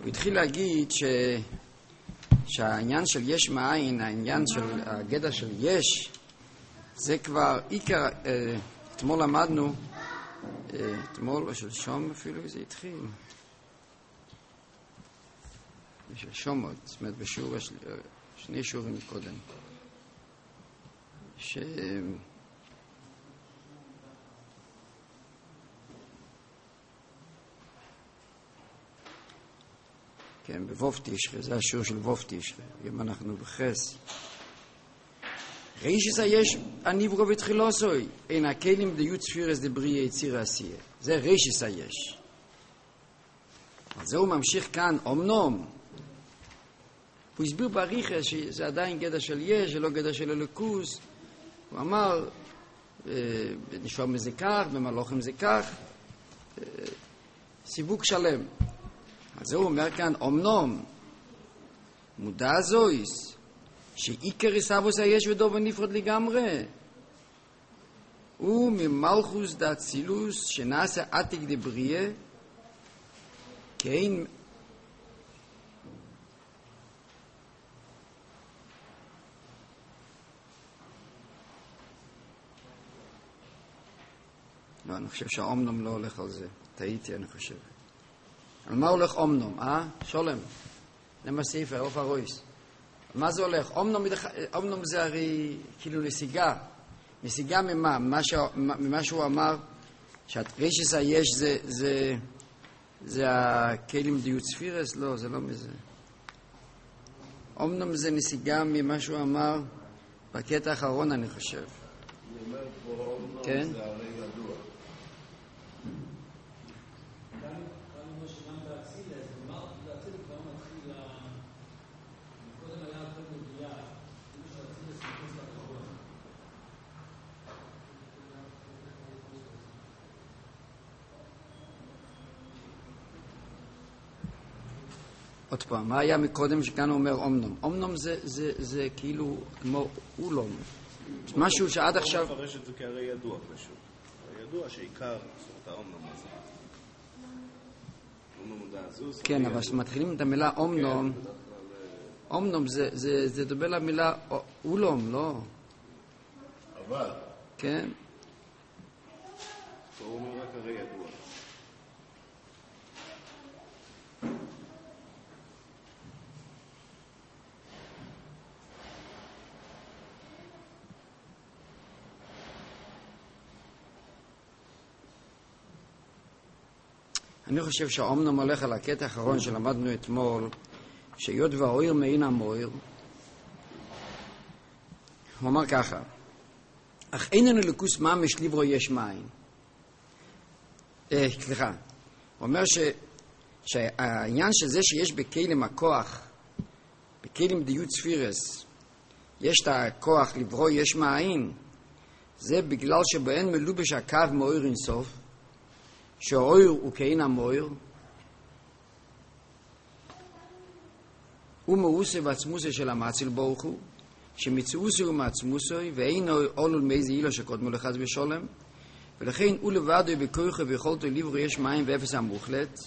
הוא התחיל להגיד שהעניין של יש מאין, העניין של הגדע של יש, זה כבר עיקר, אתמול למדנו, אתמול או שלשום אפילו זה התחיל, שלשום עוד, זאת אומרת בשיעור, שני שיעורים קודם, כן, בווב תשרי, זה השיעור של ווב תשרי, אם אנחנו בחס. רישס היש הניברו ותחילוסוי, אין הכלים דיוט ספירס דבריא יציר עשייה. זה רישס היש. אז זהו ממשיך כאן, אומנום. הוא הסביר בעריכה שזה עדיין גדע של יש, זה לא גדע של אלוקוס. הוא אמר, בנשום זה כך, במלוכים זה כך, סיווג שלם. אז הוא אומר כאן, אומנום, מודע זויס, שעיקר עיסאוויס היש ודובר נפרד לגמרי, הוא ממלכוס דאצילוס שנעשה עתיק דבריה, כאין לא, אני חושב שהאומנום לא הולך על זה, טעיתי אני חושב. על מה הולך אומנום? שולם, למה ספר, אוף הרויס. מה זה הולך? אומנום זה הרי כאילו נסיגה. נסיגה ממה? ממה שהוא אמר שהרישס היש זה הכלים דיוט ספירס? לא, זה לא מזה. אומנום זה נסיגה ממה שהוא אמר בקטע האחרון אני חושב. כן? עוד פעם, מה היה מקודם שכאן הוא אומר אומנום? אומנום זה כאילו כמו אולום. משהו שעד עכשיו... הוא מפרש את זה כהרי ידוע פשוט. ידוע שעיקר, זאת האומנום הזה. אומנום מודע זוס. כן, אבל כשמתחילים את המילה אומנום, אומנום זה דומה למילה אולום, לא? אבל. כן. הוא אומר רק הרי ידוע. אני חושב שהאומנום הולך על הקטע האחרון שלמדנו אתמול, שהיות והאויר מעין המויר, הוא אמר ככה, אך אין אלוקוס ממש לברו יש מים. סליחה, הוא אומר שהעניין של זה שיש בכלים הכוח, בכלים דיוט ספירס, יש את הכוח לברוא יש מים, זה בגלל שבהן מלובש הקו מאויר אינסוף, שהאויר הוא כאין המויר, הוא מאוסה ועצמוסה של המציל ברוך הוא, שמצאוסה הוא מעצמוסוי, ואין עולול מאיזה אילו שקודמו לחז ושולם, ולכן הוא לבדו בכויכו ויכולתו לברוא יש מים ואפס המוחלט,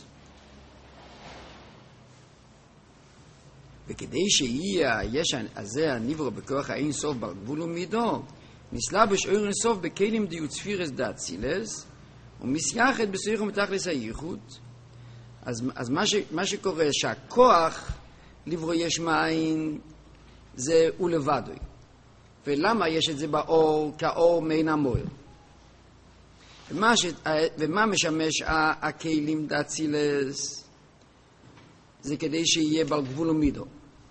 וכדי שיהיה היש הזה הנברוא בכוח האין סוף בגבול ומידו, נסלבש אויר אינסוף בכלים דיוט ספירס דאצילס, ומסייחת בסייחו מתחלס הייחוד. אז מה שקורה שהכוח לברוא יש מאין זה הוא לבדוי. ולמה יש את זה באור כאור מעין המויר? ומה משמש הכלים דאצילס? זה כדי שיהיה בעל גבול ומידו.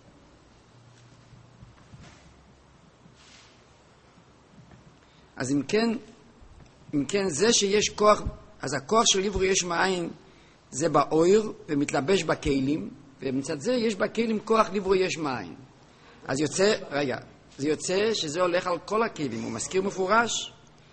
אז אם כן זה שיש כוח, אז הכוח של לברוא יש מאין זה באויר ומתלבש בכלים, ומצד זה יש בכלים כוח לברוא יש מאין. אז זה יוצא שזה הולך על כל הכלים. הוא מזכיר מפורש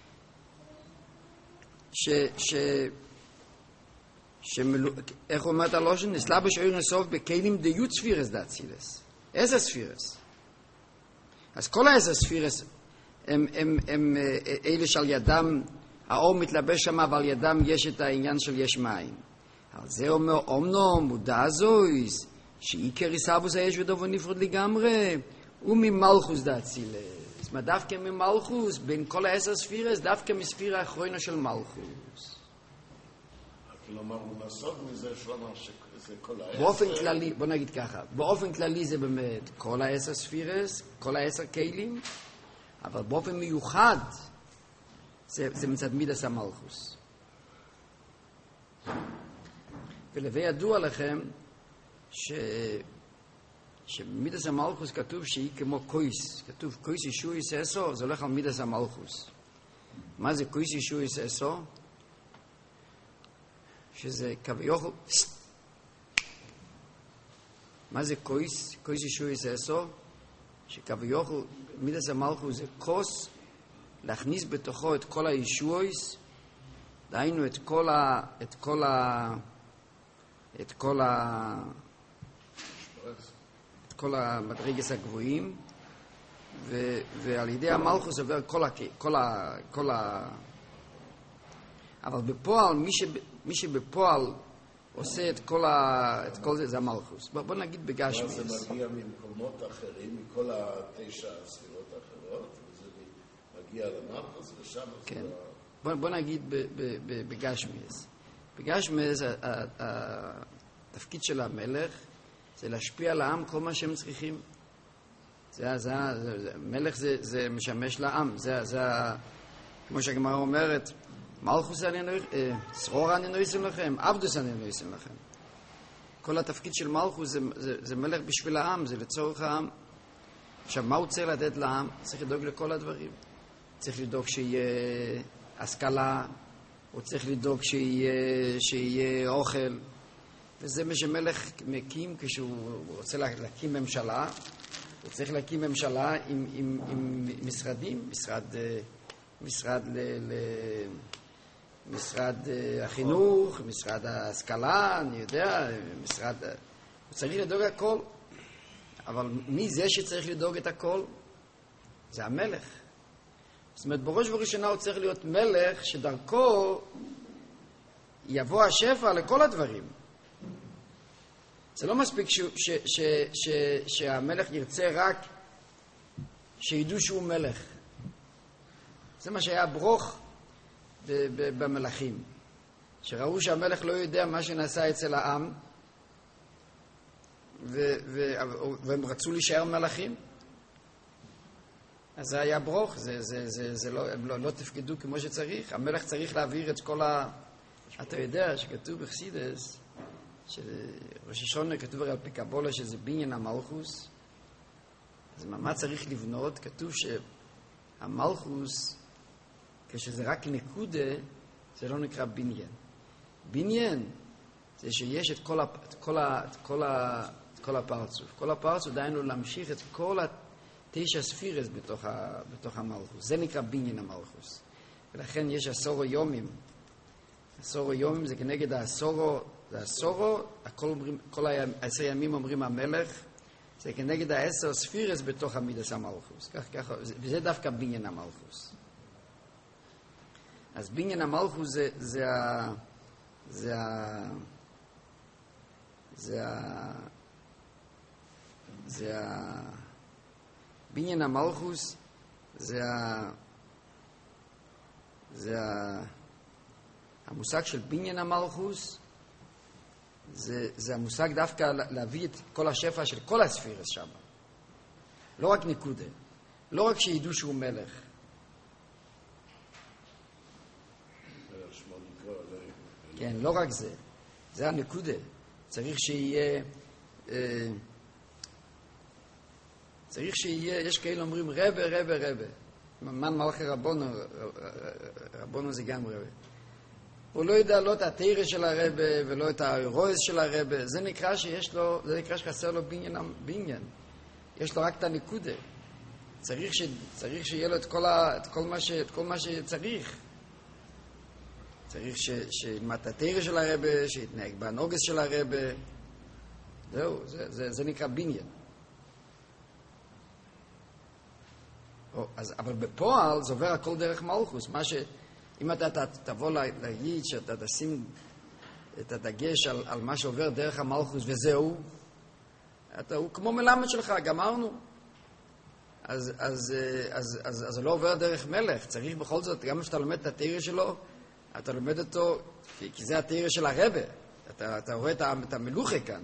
איך אומר את הלושן? נסלבש אויר אינסוף בכלים דיוט ספירס דאצילס. איזה ספירס? אז כל איזה ספירס הם אלה שעל ידם האור מתלבש שם, אבל ידם יש את העניין של יש מים. על זה אומר אומנום מודע זויס, שעיקר איסאבוס היש ודובו נפרד לגמרי, וממלכוס דאצילס. זאת אומרת, דווקא ממלכוס, בין כל 10 ספירס, דווקא מספירה האחרונה של מלכוס. כלומר, הוא נסוג מזה שלמה שזה כל 10. באופן כללי, בוא נגיד ככה, באופן כללי זה באמת כל 10 ספירס, כל 10 כלים, אבל באופן מיוחד זה מצד מידס המלכוס. ולווה ידוע לכם שמידס המלכוס כתוב שהיא כמו קויס, כתוב קויס ישוע יססו, זה הולך על מידס המלכוס. מה זה קויס ישוע יססו? שזה כביכול, מה זה קויס? קויס ישוע יססו? שכביכול מידס המלכוס זה כוס להכניס בתוכו את כל הישועיס, דהיינו את כל המדרגס הגבוהים, ועל ידי המלכוס עובר כל אבל בפועל, מי שבפועל עושה את כל זה, זה המלכוס. בוא נגיד בגשמיס. זה מגיע ממקומות אחרים, מכל 9 הספירות האחרות, וזה מגיע למלכוס, ושם... כן. בוא נגיד בגשמיס. בגשמיס, התפקיד של המלך זה להשפיע על העם כל מה שהם צריכים. מלך זה משמש לעם. כמו שהגמרא אומרת, מלכוס שרור אני נויסים לכם, עבדוס אני נויסים לכם. כל התפקיד של מלכוס זה מלך בשביל העם, זה לצורך העם. עכשיו, מה הוא צריך לתת לעם? צריך לדאוג לכל הדברים. צריך לדאוג שיהיה השכלה, הוא צריך לדאוג שיהיה אוכל, וזה מה שמלך מקים כשהוא רוצה להקים ממשלה. הוא צריך להקים ממשלה עם משרדים, משרד החינוך, משרד ההשכלה, אני יודע, הוא צריך לדאוג הכל, אבל מי זה שצריך לדאוג את הכל? זה המלך. זאת אומרת, בראש ובראשונה הוא צריך להיות מלך שדרכו יבוא השפע לכל הדברים. זה לא מספיק שהמלך ירצה רק שידעו שהוא מלך. זה מה שהיה ברוך במלכים. שראו שהמלך לא יודע מה שנעשה אצל העם, והם רצו להישאר מלכים. אז זה היה ברוך, הם לא תפקדו כמו שצריך. המלך צריך להעביר את כל אתה יודע שכתוב בחסידס, שראש השונה כתוב על פי קבולה שזה בניין המלכוס. אז מה צריך לבנות? כתוב שהמלכוס, כשזה רק נקודה, זה לא נקרא בניין. בניין זה שיש את כל הפרצוף. כל הפרצוף דיינו להמשיך את כל 9 ספירס בתוך המלכוס. זה נקרא בניין המלכוס. ולכן יש 10 יומים. 10 יומים זה כנגד העשורו, כל 10 ימים אומרים המלך, זה כנגד 10 ספירס בתוך המידס המלכוס. וזה דווקא בניין המלכוס. אז בניין המלכוס בניין המלכוס זה המושג של בניין המלכוס, זה המושג דווקא להביא את כל השפע של כל הספירס שם. לא רק נקודה. לא רק שידעו שהוא מלך. כן, לא רק זה. זה הנקודה. צריך שיהיה... יש כאלה אומרים רבה. מן מלכי רבונו זה גם רבה. הוא לא יודע לא את התירה של הרבה ולא את הרועז של הרבה. זה נקרא שחסר לו בניין. יש לו רק את הנקודה. צריך שיהיה לו את כל מה שצריך. צריך שילמד את התירה של הרבה, שיתנהג בנוגס של הרבה. זהו, זה נקרא בניין. אבל בפועל זה עובר הכל דרך מלכוס. אם אתה תבוא להגיד שאתה תשים את הדגש על מה שעובר דרך המלכוס וזהו, הוא כמו מלמד שלך, גמרנו. אז זה לא עובר דרך מלך. צריך בכל זאת, גם כשאתה לומד את התיאוריה שלו, אתה לומד אותו, כי זה התיאוריה של הרבה. אתה רואה את המלוכה כאן.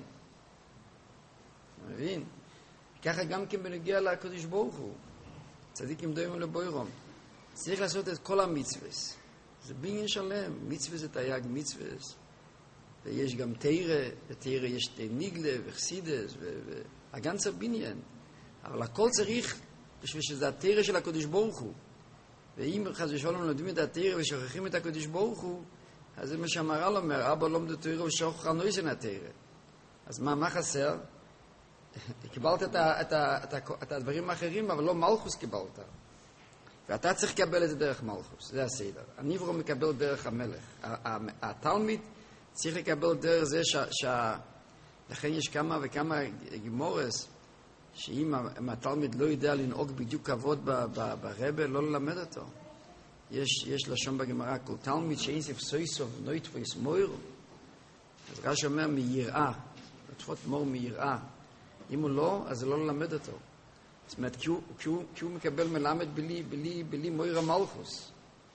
מבין? ככה גם כן בנגיע לקדוש ברוך הוא. צדיקים דומים לבוירום. צריך לעשות את כל המצווס. זה בניין שלם. מצווס זה תייג מצווס. ויש גם תירה, בתירה יש ניגלה וחסידס והגנצר בניין. אבל הכל צריך בשביל שזה התירה של הקדוש ברוך הוא. ואם חס ושלום לומדים את התירה ושוכחים את הקדוש ברוך הוא, אז זה מה שהמהר"ל אומר, אבא לומד תירה ושוכח הנויזן התירה. אז מה חסר? קיבלת את הדברים האחרים, אבל לא מלכוס קיבלת. ואתה צריך לקבל את זה דרך מלכוס, זה הסדר. הניברו מקבל דרך המלך. התלמיד צריך לקבל דרך זה לכן יש כמה וכמה גימורס, שאם התלמיד לא יודע לנהוג בדיוק כבוד ברבה, לא ללמד אותו. יש לשון בגמרא, כל תלמיד שאינסף סויסוב נויטפויס מויר, אז רש"י אומר מיראה, לפחות מור מיראה. אם הוא לא, אז זה לא ללמד אותו. זאת אומרת, כי הוא מקבל מלמד בלי מויר המלכוס.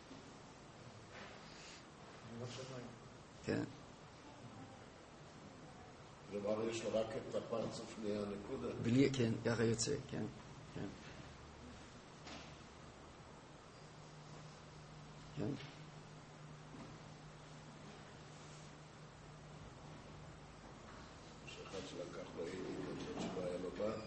כן. כלומר, יש לו רק את הפרצוף מהנקודה. בלי, כן, ככה יוצא, כן, כן. כן. שאחד שלקח לו איתי, למרות שלא היה לו בת.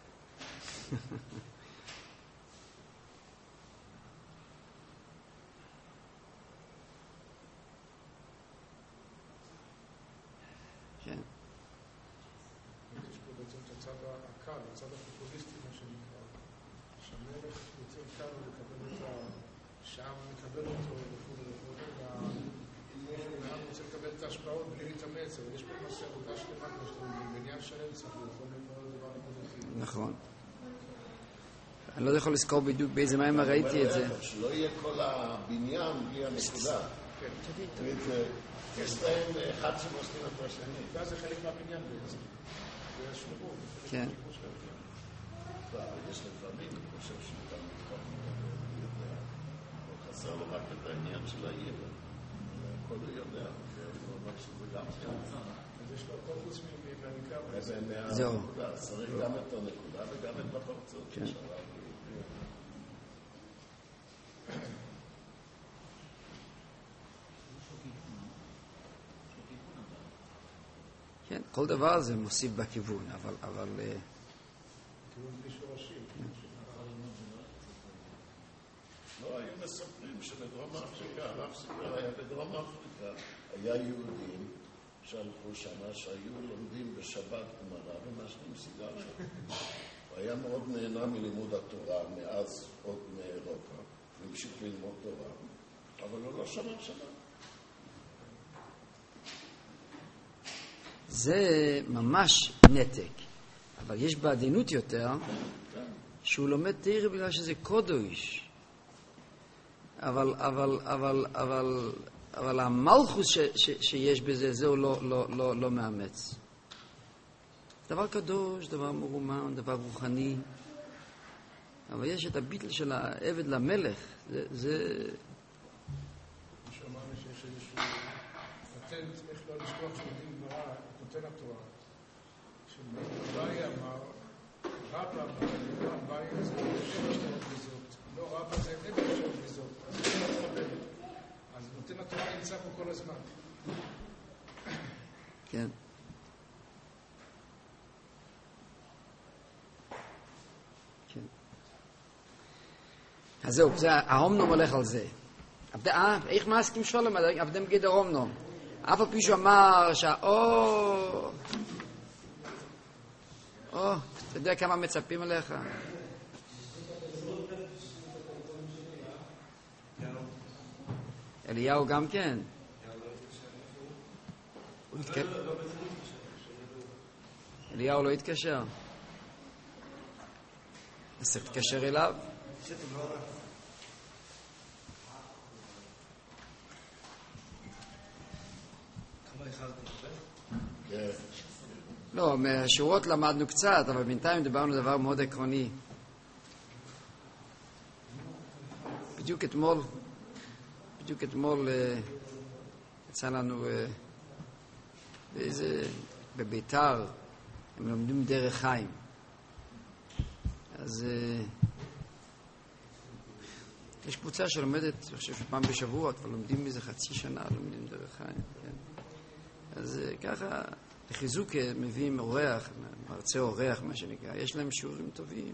כן. יש פה בעצם את הצד הקל, הצד הפופוליסטי, מה שנקרא. שהמלך יוצא כאן לקבל את השעם, מקבל אותו וכו', והעם רוצה לקבל את ההשפעות בלי להתאמץ, אבל יש פה משהו עבודה שלמה, כמו שאתה בניין שלם צריך לכל דבר נקודתי. נכון. אני לא יכול לזכור בדיוק באיזה מים ראיתי את זה. שלא יהיה כל הבניין בלי הנקודה. כן. תמיד יש להם אחד שמוסכים את השני. ואז זה חלק מהבניין בעצם. זה השלמות. כן. אבל יש לפעמים, אני חושב שגם מתוך יודע, חסר לו רק את העניין של העיר. הכל הוא יודע, הוא אומר שזה גם כן. אז יש לו הכל חוץ מהנקרא. זהו. צריך גם את הנקודה וגם את הפרצות. כן. כן, כל דבר זה מוסיף בכיוון, אבל... כיוון בלי שורשים. לא, היו מספרים שבדרום אפריקה, הרב סיפר היה בדרום אפריקה, היה יהודים שהלכו שמה שהיו לומדים בשבת גמרא ומשנים סיגריה. הוא היה מאוד נהנה מלימוד התורה מאז עוד מאירופה, והמשיך ללמוד תורה, אבל הוא לא שמר שבת. זה ממש נתק, אבל יש בעדינות יותר שהוא לומד תורה בגלל שזה קודש. אבל המלכוס שיש בזה, זהו לא מאמץ. דבר קדוש, דבר מרומן, דבר רוחני, אבל יש את הביטל של העבד למלך, זה... שאמרנו שיש איזשהו פטנט, איך לא לשכוח שלומדים גמרא, נותן התורה. כשבאי אמר, רבא אמר, באי זה אין אפשרות בזאת. לא, רבא זה אין אפשרות בזאת. אז זה לא מתחבר. אז נותן התורה נמצא פה כל הזמן. כן. כן. אז זהו, ההומנום הולך על זה. איך מסכים שולם, עבדם גדר הומנום. אף על פי שהוא אמר אתה יודע כמה מצפים עליך? אליהו גם כן. אליהו לא התקשר. אז צריך להתקשר אליו. כן. לא, מהשורות למדנו קצת, אבל בינתיים דיברנו דבר מאוד עקרוני. בדיוק אתמול יצא לנו בביתר, הם לומדים דרך חיים. אז יש קבוצה שלומדת, אני חושב שפעם בשבוע, כבר לומדים מזה חצי שנה, לומדים דרך חיים. כן. אז ככה, לחיזוק מביאים אורח, מרצה אורח, מה שנקרא. יש להם שיעורים טובים.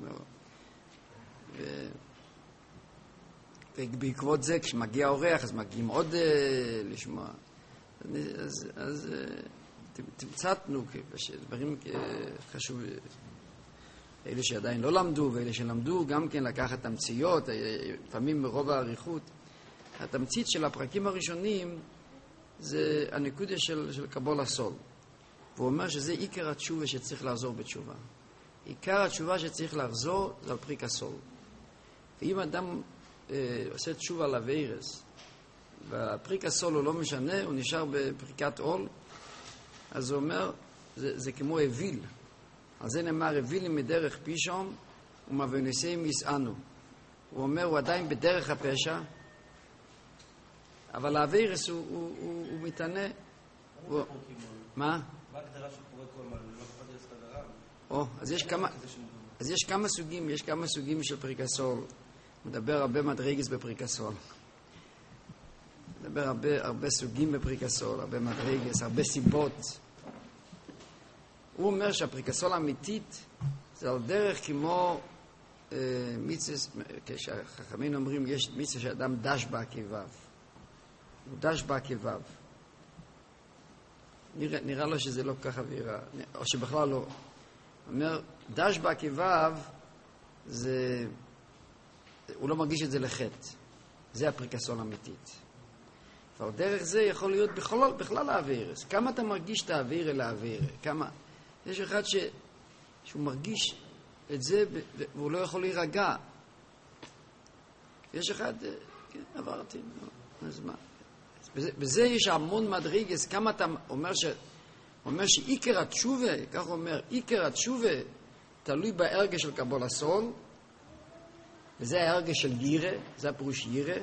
ובעקבות זה, כשמגיע אורח, אז מגיעים עוד לשמוע. אז תמצתנו דברים חשובים. אלה שעדיין לא למדו, ואלה שלמדו גם כן לקחת תמציות, לפעמים מרוב העריכות. התמצית של הפרקים הראשונים זה הנקודה של קבול הסול. והוא אומר שזה עיקר התשובה שצריך לחזור בתשובה. עיקר התשובה שצריך לחזור זה על פריק הסול. ואם אדם עושה תשובה לווירס, והפריק הסול הוא לא משנה, הוא נשאר בפריקת עול, אז הוא אומר, זה כמו אוויל. על זה נאמר, אווילים מדרך פישום, ומבוניסים יסענו. הוא אומר, הוא עדיין בדרך הפשע, אבל הווירס הוא מתענה. מה? מה הגדרה של קורא כל מה? לא אכפת לי לעשות עבירה? אז יש כמה סוגים של פריקסול. מדבר הרבה מדרגס בפריקסול. מדבר הרבה סוגים בפריקסול, הרבה מדרגס, הרבה סיבות. הוא אומר שהפריקסול האמיתית זה על דרך כמו מיצס, כשהחכמים אומרים יש מיצס שאדם דש בעקיביו. הוא דש בעקיביו. נראה לו שזה לא ככה ויראה, או שבכלל לא. הוא אומר, דש בעקיביו זה... הוא לא מרגיש את זה לחטא. זה הפריקסול האמיתית. אבל דרך זה יכול להיות בכלל האווירס. כמה אתה מרגיש את האוויר אל האוויר? כמה... יש אחד שהוא מרגיש את זה והוא לא יכול להירגע. יש אחד, כן, עברתי, אז מה? בזה יש המון מדרגס. כמה אתה אומר שעיקר התשובה, כך הוא אומר, עיקר התשובה תלוי בהרגש של קבול הסול, וזה ההרגש של יירה, זה הפירוש יירה,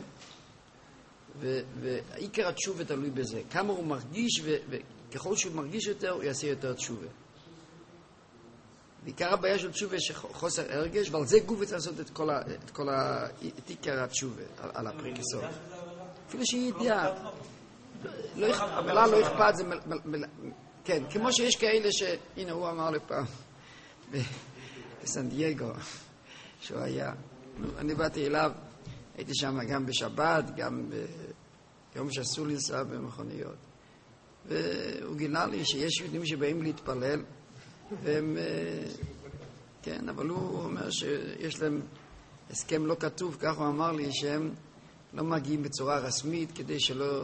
ועיקר התשובה תלוי בזה. כמה הוא מרגיש, וככל שהוא מרגיש יותר, הוא יעשה יותר תשובה. ועיקר הבעיה של תשובה יש חוסר הרגש, ועל זה גוף צריך לעשות את עיקר התשובה, על הפריקסול. אפילו שהיא ידיעה. המילה לא אכפת, זה... כן, כמו שיש כאלה הנה, הוא אמר לי פעם, בסן דייגו, שהוא היה... אני באתי אליו, הייתי שם גם בשבת, גם ביום שאסור לנסוע במכוניות. והוא גילה לי שיש יהודים שבאים להתפלל, והם... כן, אבל הוא אומר שיש להם הסכם לא כתוב, כך הוא אמר לי, שהם לא מגיעים בצורה רסמית, כדי שלא...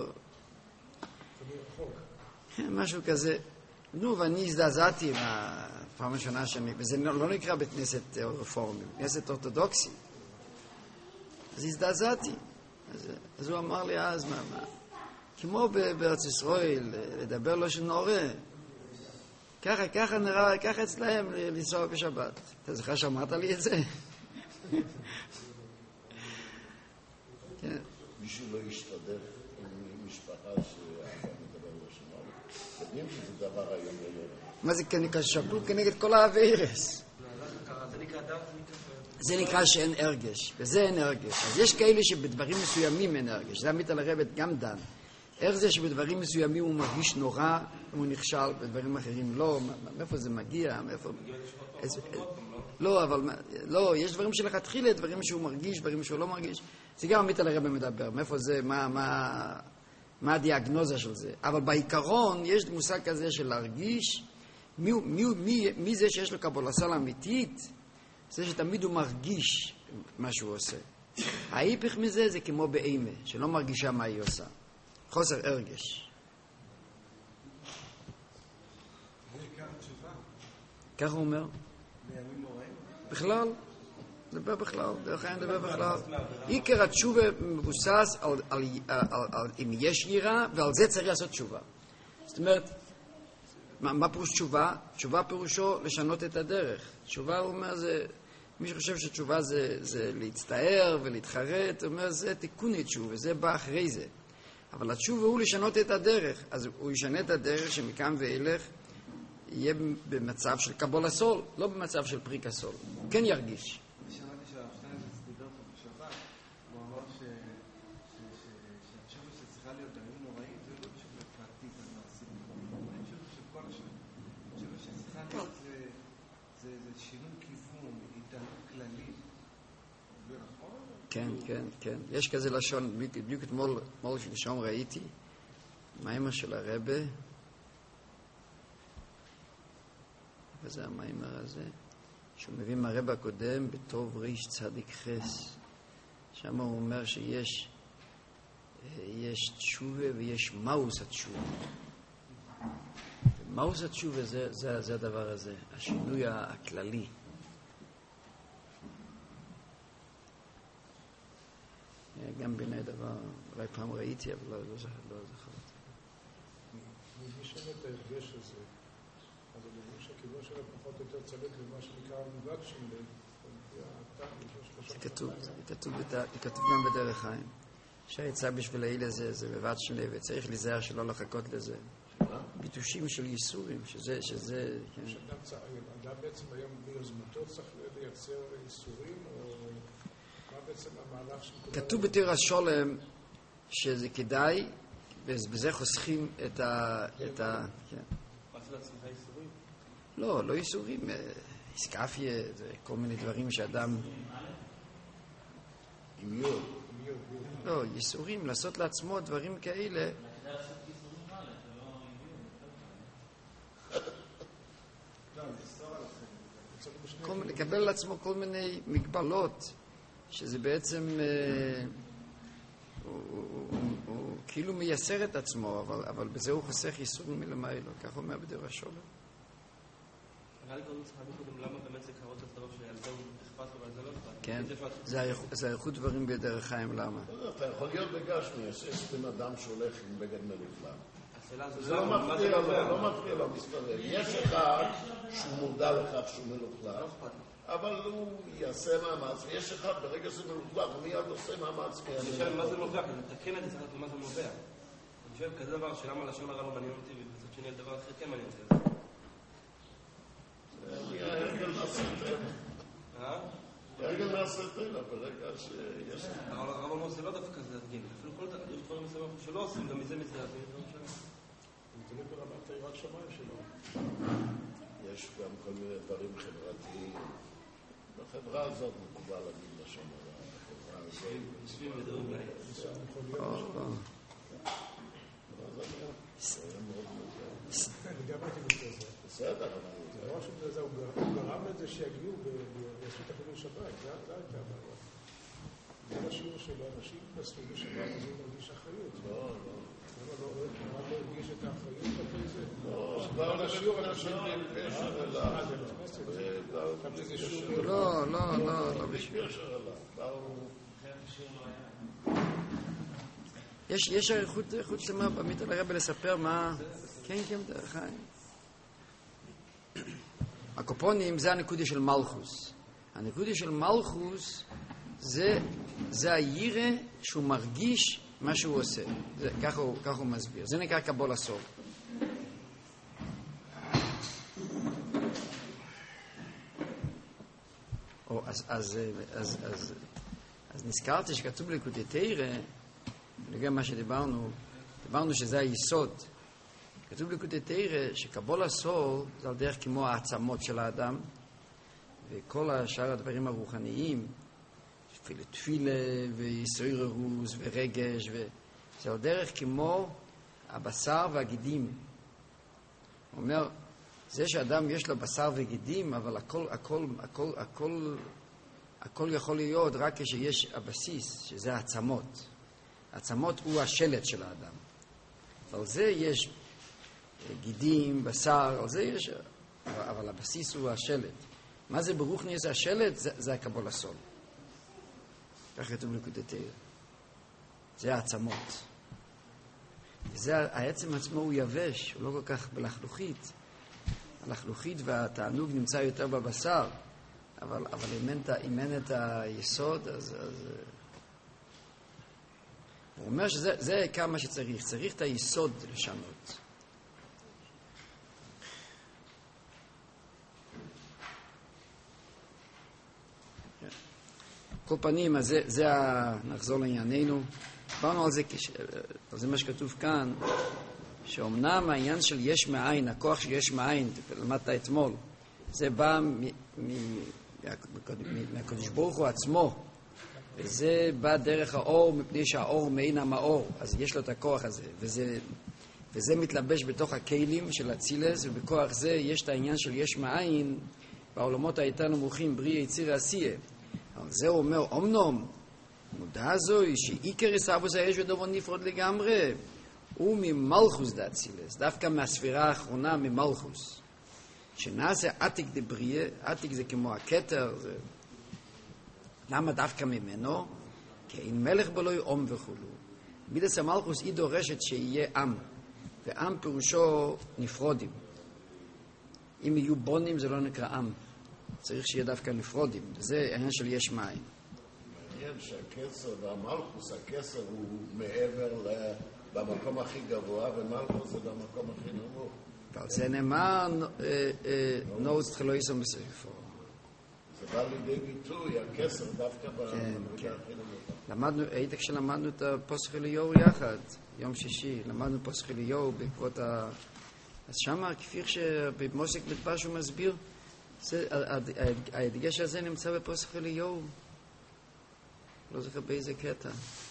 משהו כזה. נו, ואני הזדעזעתי מהפעם הראשונה שאני... וזה לא נקרא בכנסת רפורמי, בכנסת אורתודוקסית. אז הזדעזעתי. אז הוא אמר לי אז, מה? כמו בארץ ישראל, לדבר לא שנורא. ככה נראה, ככה אצלהם לנסוע בשבת. אתה זוכר שאמרת לי את זה? כן. מישהו לא ישתדך עם משפחה שאתה מדבר לא שנורא. יודעים שזה דבר היום ליום. מה זה שקול כנגד כל האווירס? זה נקרא שאין הרגש, וזה אין הרגש. אז יש כאלה שבדברים מסוימים אין הרגש. זה עמית על הרבט גם דן. איך זה שבדברים מסוימים הוא מרגיש נורא, הוא נכשל, בדברים אחרים לא, מאיפה זה מגיע, מאיפה... לא, אבל... לא, יש דברים שלכתחילה, דברים שהוא מרגיש, דברים שהוא לא מרגיש. זה גם עמית על הרבט מדבר, מאיפה זה, מה הדיאגנוזה של זה. אבל בעיקרון יש מושג כזה של להרגיש, מי זה שיש לו קבולסל אמיתית, זה שתמיד הוא מרגיש מה שהוא עושה. ההיפך מזה זה כמו באימה, שלא מרגישה מה היא עושה. חוסר הרגש. כך הוא אומר. בכלל, דבר בכלל, דרך כלל נדבר בכלל. עיקר התשובה מבוסס על אם יש יראה, ועל זה צריך לעשות תשובה. זאת אומרת, מה פירוש תשובה? תשובה פירושו לשנות את הדרך. תשובה, הוא אומר, מי שחושב שתשובה זה להצטער ולהתחרט, הוא אומר, זה תיקוני תשובה, וזה בא אחרי זה. אבל התשובה הוא לשנות את הדרך. אז הוא ישנה את הדרך שמכאן ואילך יהיה במצב של קבול הסול, לא במצב של פריק הסול. הוא כן ירגיש. שמעתי שהרב שטיינזלץ דיבר פה בשבת, הוא אמר שהתשובה שצריכה להיות בימים נוראים זה לא תשובה פרקטית על מעשים. אין תשובה של כל השנה. תשובה שצריכה להיות זה שינוי כיוון, התעלות כללית. זה נכון? כן, כן, כן. יש כזה לשון, בדיוק אתמול שלשום ראיתי, מאמר של הרבי, וזה המאמר הזה, שהוא מביא מהרבי הקודם בטוב ריש צדיק חס. שם הוא אומר שיש תשובה ויש מאוס התשובה. מאוס התשובה זה הדבר הזה, השינוי הכללי. גם בעיני דבר, אולי פעם ראיתי, אבל לא זכרתי. מי משנה את ההרגש הזה? אז אני חושב שהכיוון שלה פחות או יותר צלק למה שנקרא מבקשים, זה כתוב גם בדרך חיים. שהעצה בשביל האלה זה בבת שלי, וצריך להיזהר שלא לחכות לזה. ביטושים של ייסורים, שזה... אדם בעצם היום ביוזמתו צריך לייצר ייסורים, או מה בעצם המהלך של... כתוב בתורה שולם שזה כדאי, ובזה חוסכים את ה... מה זה לעצמך ייסורים? לא ייסורים, איסקאפיה, זה כל מיני דברים שאדם... עם יוד. לא, ייסורים, לעשות לעצמו דברים כאלה. לקבל לעצמו כל מיני מגבלות, שזה בעצם... הוא כאילו מייסר את עצמו, אבל בזה הוא חוסך ייסורים מלמיילו. כך אומר בדבר שולם. נראה לי כבר צריך להגיד קודם למה באמת זה קרות לצדו שילדה הוא אכפת לו, אבל זה לא אכפת. כן, זה האיכות דברים בדרך חיים, למה? אתה יכול להיות בגשמי, יש בן אדם שהולך עם בגד מלוכלך. זה לא מפריע לו, מסתובב. יש אחד שהוא מודע לכך שהוא מלוכלך, אבל הוא יעשה מאמץ, ויש אחד ברגע שזה מלוכלך, הוא מיד עושה מאמץ. אני חושב מה זה מובע, אני מתקן את זה, צריך לדעת מה זה מובע. אני חושב כזה דבר שלמה לשון הרע לא מעניין אותי, ובצד שני על דבר אחר כן מעניין אותי. הרגל מהסרטלה, ברגע שיש... אבל הרב אמר זה לא דווקא זה דגים, אפילו כל דבר, יש דברים מסוימים שלא עושים, גם מזה מזדעזעים, זה לא משנה. זה לא ברמת היראת שמיים שלו. יש גם כל מיני דברים חברתיים. בחברה הזאת מקובל להגיד לשון הרע, בחברה הזאת... יושבים ודברים בעיה. אני גם הייתי בזה. בסדר, אבל... זה לא משהו בזה, הוא גרם לזה שיגיעו ויעשו את החילול שבת, זה הייתה הבעיה. זה השיעור שלו, אנשים נסעו בשבת, אז הוא מרגיש אחריות. לא. למה לא הרגיש את האחריות אחרי זה? לא, באו לשיעור אנשים בלי קשר אליו. לא בלי קשר אליו. יש איכות שלמה באמת על הרבי לספר מה... כן, דרך חיים. הקופונים זה הנקודה של מלכוס. הנקודה של מלכוס זה הירא שהוא מרגיש מה שהוא עושה. ככה הוא מסביר. זה נקרא קבול הסול. אז נזכרתי שכתוב בליקוטי תורה, לגבי מה שדיברנו שזה היסוד. כתוב בליקוטי תורה שקבול הסול זה על דרך כמו העצמות של האדם, וכל השאר הדברים הרוחניים, תפילה ויסוירוס ורגש, זה על דרך כמו הבשר והגידים. הוא אומר, זה שאדם יש לו בשר וגידים, אבל הכל יכול להיות רק כשיש הבסיס, שזה העצמות. העצמות הוא השלט של האדם. על זה יש גידים, בשר, על זה יש, אבל הבסיס הוא השלט. מה זה ברוחניוס השלט? זה הקבול הסול. כך כתוב בליקוטי תורה. זה העצמות. העצם עצמו הוא יבש, הוא לא כל כך בלחלוכית. הלחלוכית והתענוג נמצא יותר בבשר, אבל אם אין את היסוד, אז הוא אומר שזה כמה שצריך. צריך את היסוד לשנות. כל פנים, אז נחזור לענייננו. דיברנו על זה, זה מה שכתוב כאן, שאומנם העניין של יש מאין, הכוח של יש מאין, למדת אתמול, זה בא מהקדוש ברוך הוא עצמו, וזה בא דרך האור, מפני שהאור מעין המאור, אז יש לו את הכוח הזה, וזה מתלבש בתוך הכלים של אצילס, ובכוח זה יש את העניין של יש מאין, בעולמות האיתן ומוחים, בריא יציר עשייה. אבל זה הוא אומר, אומנום, מודע זוי, שעיקר יסבוס האש ודובו נפרוד לגמרי, הוא ממלכוס דאצילס, דווקא מהספירה האחרונה ממלכוס. שנעשה עתיק דבריה, עתיק זה כמו הכתר, למה דווקא ממנו? כי אין מלך בלוי עום וכולו. מידס המלכוס היא דורשת שיהיה עם, ועם פירושו נפרודים. אם יהיו בונים זה לא נקרא עם, צריך שיהיה דווקא נפרודים, זה העניין של יש מים. מעניין שהקסר והמלכוס, הקסר הוא מעבר במקום הכי גבוה, ומלכוס זה במקום הכי נמוך. ועל זה נאמר נוץ תחלויסו בספר. זה בא לידי ביטוי, הקסר דווקא במקום הכי נמוך. היית כשלמדנו את הפוסק אליהו יחד, יום שישי, למדנו פוסק אליהו בעקבות אז שמה, כפי שבמוסק מדבר שהוא מסביר, ההדגש הזה נמצא בפוסק אליהו. לא זוכר באיזה קטע.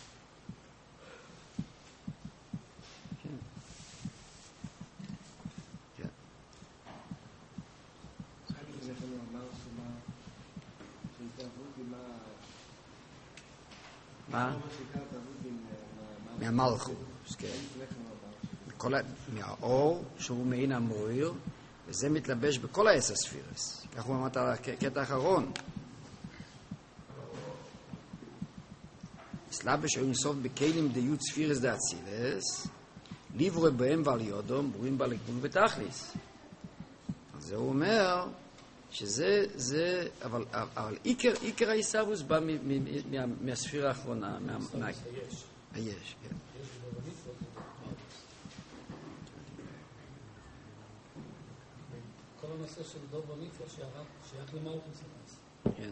מה? מהמלכות, כן. מהאור שהוא מעין המועיר, וזה מתלבש בכל העשר ספירס. כך הוא אמרת על הקטע האחרון. סלבש הוא נסוף בכלים דיות ספירס דאצילס, ליברו בהם ועל יודום, ברורים בה לגבול ותכליס. אז זה הוא אומר שזה, אבל עיקר הישבוס בא מהספירה האחרונה, היש, כן. כל הנושא של דור במיתו שייך למלכוס. כן.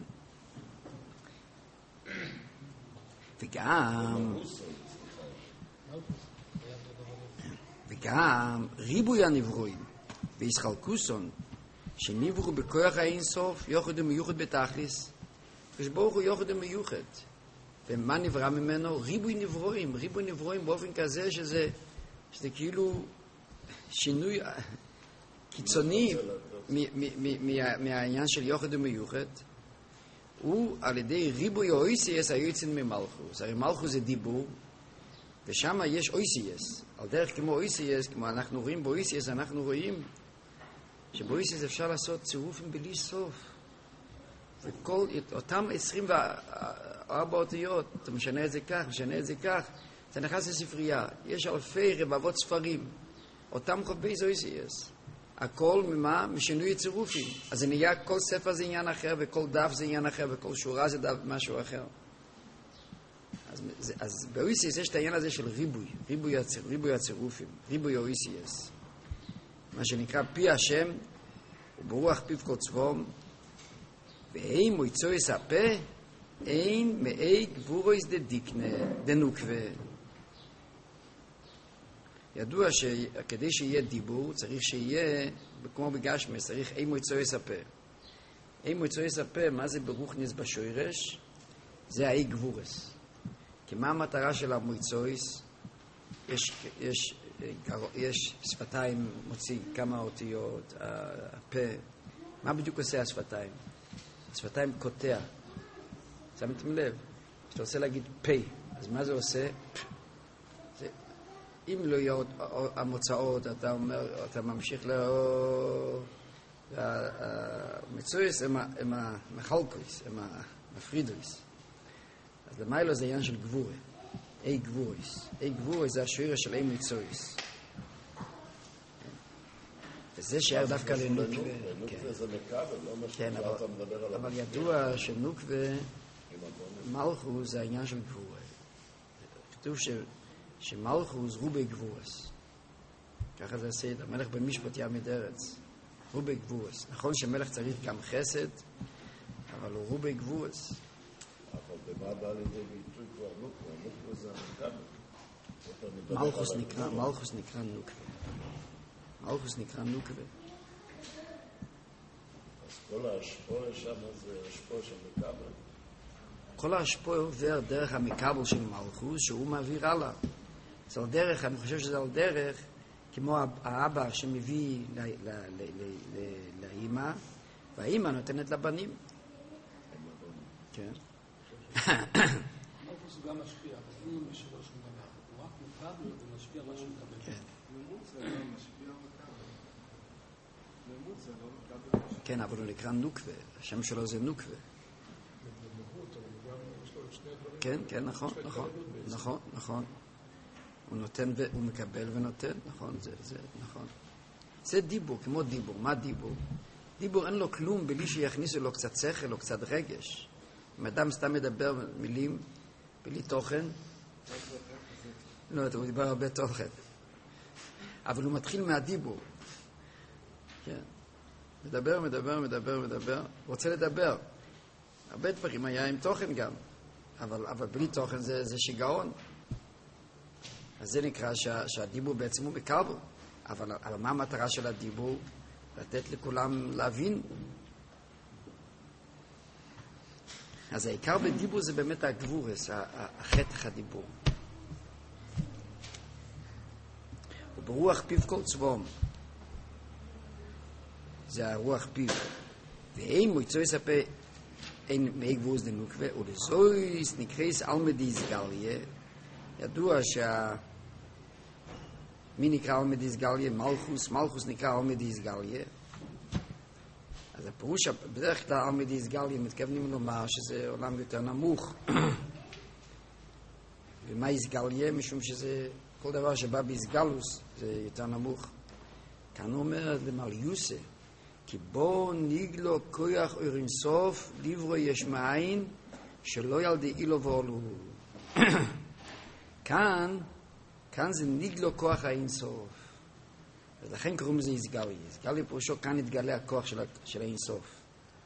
וגם ריבוי הנברואים וישחלקוסון שנברו בכוח האינסוף יוחד ומיוחד בתכליס. כשברוך הוא יוחד ומיוחד. ומה נברא ממנו? ריבוי נברואים באופן כזה שזה כאילו שינוי קיצוני מהעניין של יוחד ומיוחד. הוא על ידי ריבוי אויסייס היוצאים ממלכוס. הרי מלכוס זה דיבור, ושם יש אויסייס. על דרך כמו אויסייס, כמו אנחנו רואים באויסייס, אנחנו רואים שבאויסייס אפשר לעשות צירופים בלי סוף. וכל אותם 24 אותיות, אתה משנה את זה כך, משנה את זה כך, אתה נכנס לספרייה, יש אלפי רבבות ספרים, אותם חובי זה אויסייס. הכל ממה? משינוי צירופים. אז זה נהיה, כל ספר זה עניין אחר, וכל דף זה עניין אחר, וכל שורה זה דף משהו אחר. אז באויסייס יש את העניין הזה של ריבוי הצירופים, ריבוי אויסייס. מה שנקרא פי השם, וברוח פיו קוצבום, ואין מויצויס הפה, אין מאי גבורויס דנוקווה. ידוע שכדי שיהיה דיבור, צריך שיהיה, כמו בגשמי, צריך אין מויצויס הפה. אין מויצויס הפה, מה זה ברוכניס בשוירש? זה האי גבורס. כי מה המטרה של המויצויס? יש שפתיים, מוציא כמה אותיות, הפה. מה בדיוק עושה השפתיים? השפתיים קוטע. שמתם לב? כשאתה רוצה להגיד פה, אז מה זה עושה? אם לא יהיו המוצאות, אתה אומר, אתה ממשיך המצויס הם המחלקויס, הם המפרידויס. אז למה לא זה עניין של גבורה? אי גבורס. אי גבורס זה השורש של אי מצויס. וזה שייך דווקא לנוקווה. נוקווה זה מקבל, לא מה כן, שאתה מדבר עליו. אבל ידוע שנוקווה, מלכוס זה העניין של גבורה. כתוב שמלכוס רובי גבורס. ככה זה עשית, המלך במשפט יעמיד ארץ. רובי גבורס. נכון שמלך צריך גם חסד, אבל הוא רובי גבורס. אבל במה בא לידי ביטוי כבר נוקווה? נוקווה זה המקבל. מלכוס נקרא נוקווה. מלכוס נקרא נוקווה. אז כל ההשפוע שם זה השפוע של מקבל. כל ההשפוע עובר דרך המקבל של מלכוס, שהוא מעביר הלאה. זה על דרך, אני חושב שזה על דרך, כמו האבא שמביא לאמא, והאמא נותנת לבנים. כן. מלכוס הוא גם משפיע, אבל אין משלו שום דבר. הוא רק מקבל ומשפיע מה שהוא מקבל. כן. ממוצע לא משפיע מקבל. ממוצע לא מקבל משפיע. כן, אבל הוא נקרא נוקווה. השם שלו זה נוקווה. כן, כן, נכון, נכון, נכון, נכון. הוא נותן והוא מקבל ונותן, נכון, זה, נכון. זה דיבור, כמו דיבור. מה דיבור? דיבור אין לו כלום בלי שיכניסו לו קצת שכל או קצת רגש. אם אדם סתם מדבר מילים בלי תוכן, לא, הוא דיבר הרבה תוכן. אבל הוא מתחיל מהדיבור. כן. מדבר, רוצה לדבר. הרבה דברים היה עם תוכן גם, אבל בלי תוכן זה שיגעון. אז זה נקרא שהדיבור בעצם הוא מקבל. אבל מה המטרה של הדיבור? לתת לכולם להבין. אז העיקר בדיבור זה באמת הגבורס, החתך הדיבור. וברוח פיו כל צבום. זה הרוח פיו. ואין מויצו יספה אין מי גבורס דנוקווה, ולזויס נקרייס אלמדיס גליה. ידוע מי נקרא אלמדיס גליה? מלכוס נקרא אלמדיס גליה. אז הפירוש, בדרך כלל אלמדיס גליה מתכוונים לומר שזה עולם יותר נמוך. ומה איסגליה? משום שזה כל דבר שבא באיסגלוס זה יותר נמוך. כאן הוא אומר למליוסה, כי בו ניגלו כוח אורים סוף ליברו יש מאין שלא ילדי אילו ואולו. כאן זה ניגלו כוח האינסוף. ולכן קוראים לזה איסגליה. איסגליה פירושו כאן התגלה הכוח של האינסוף.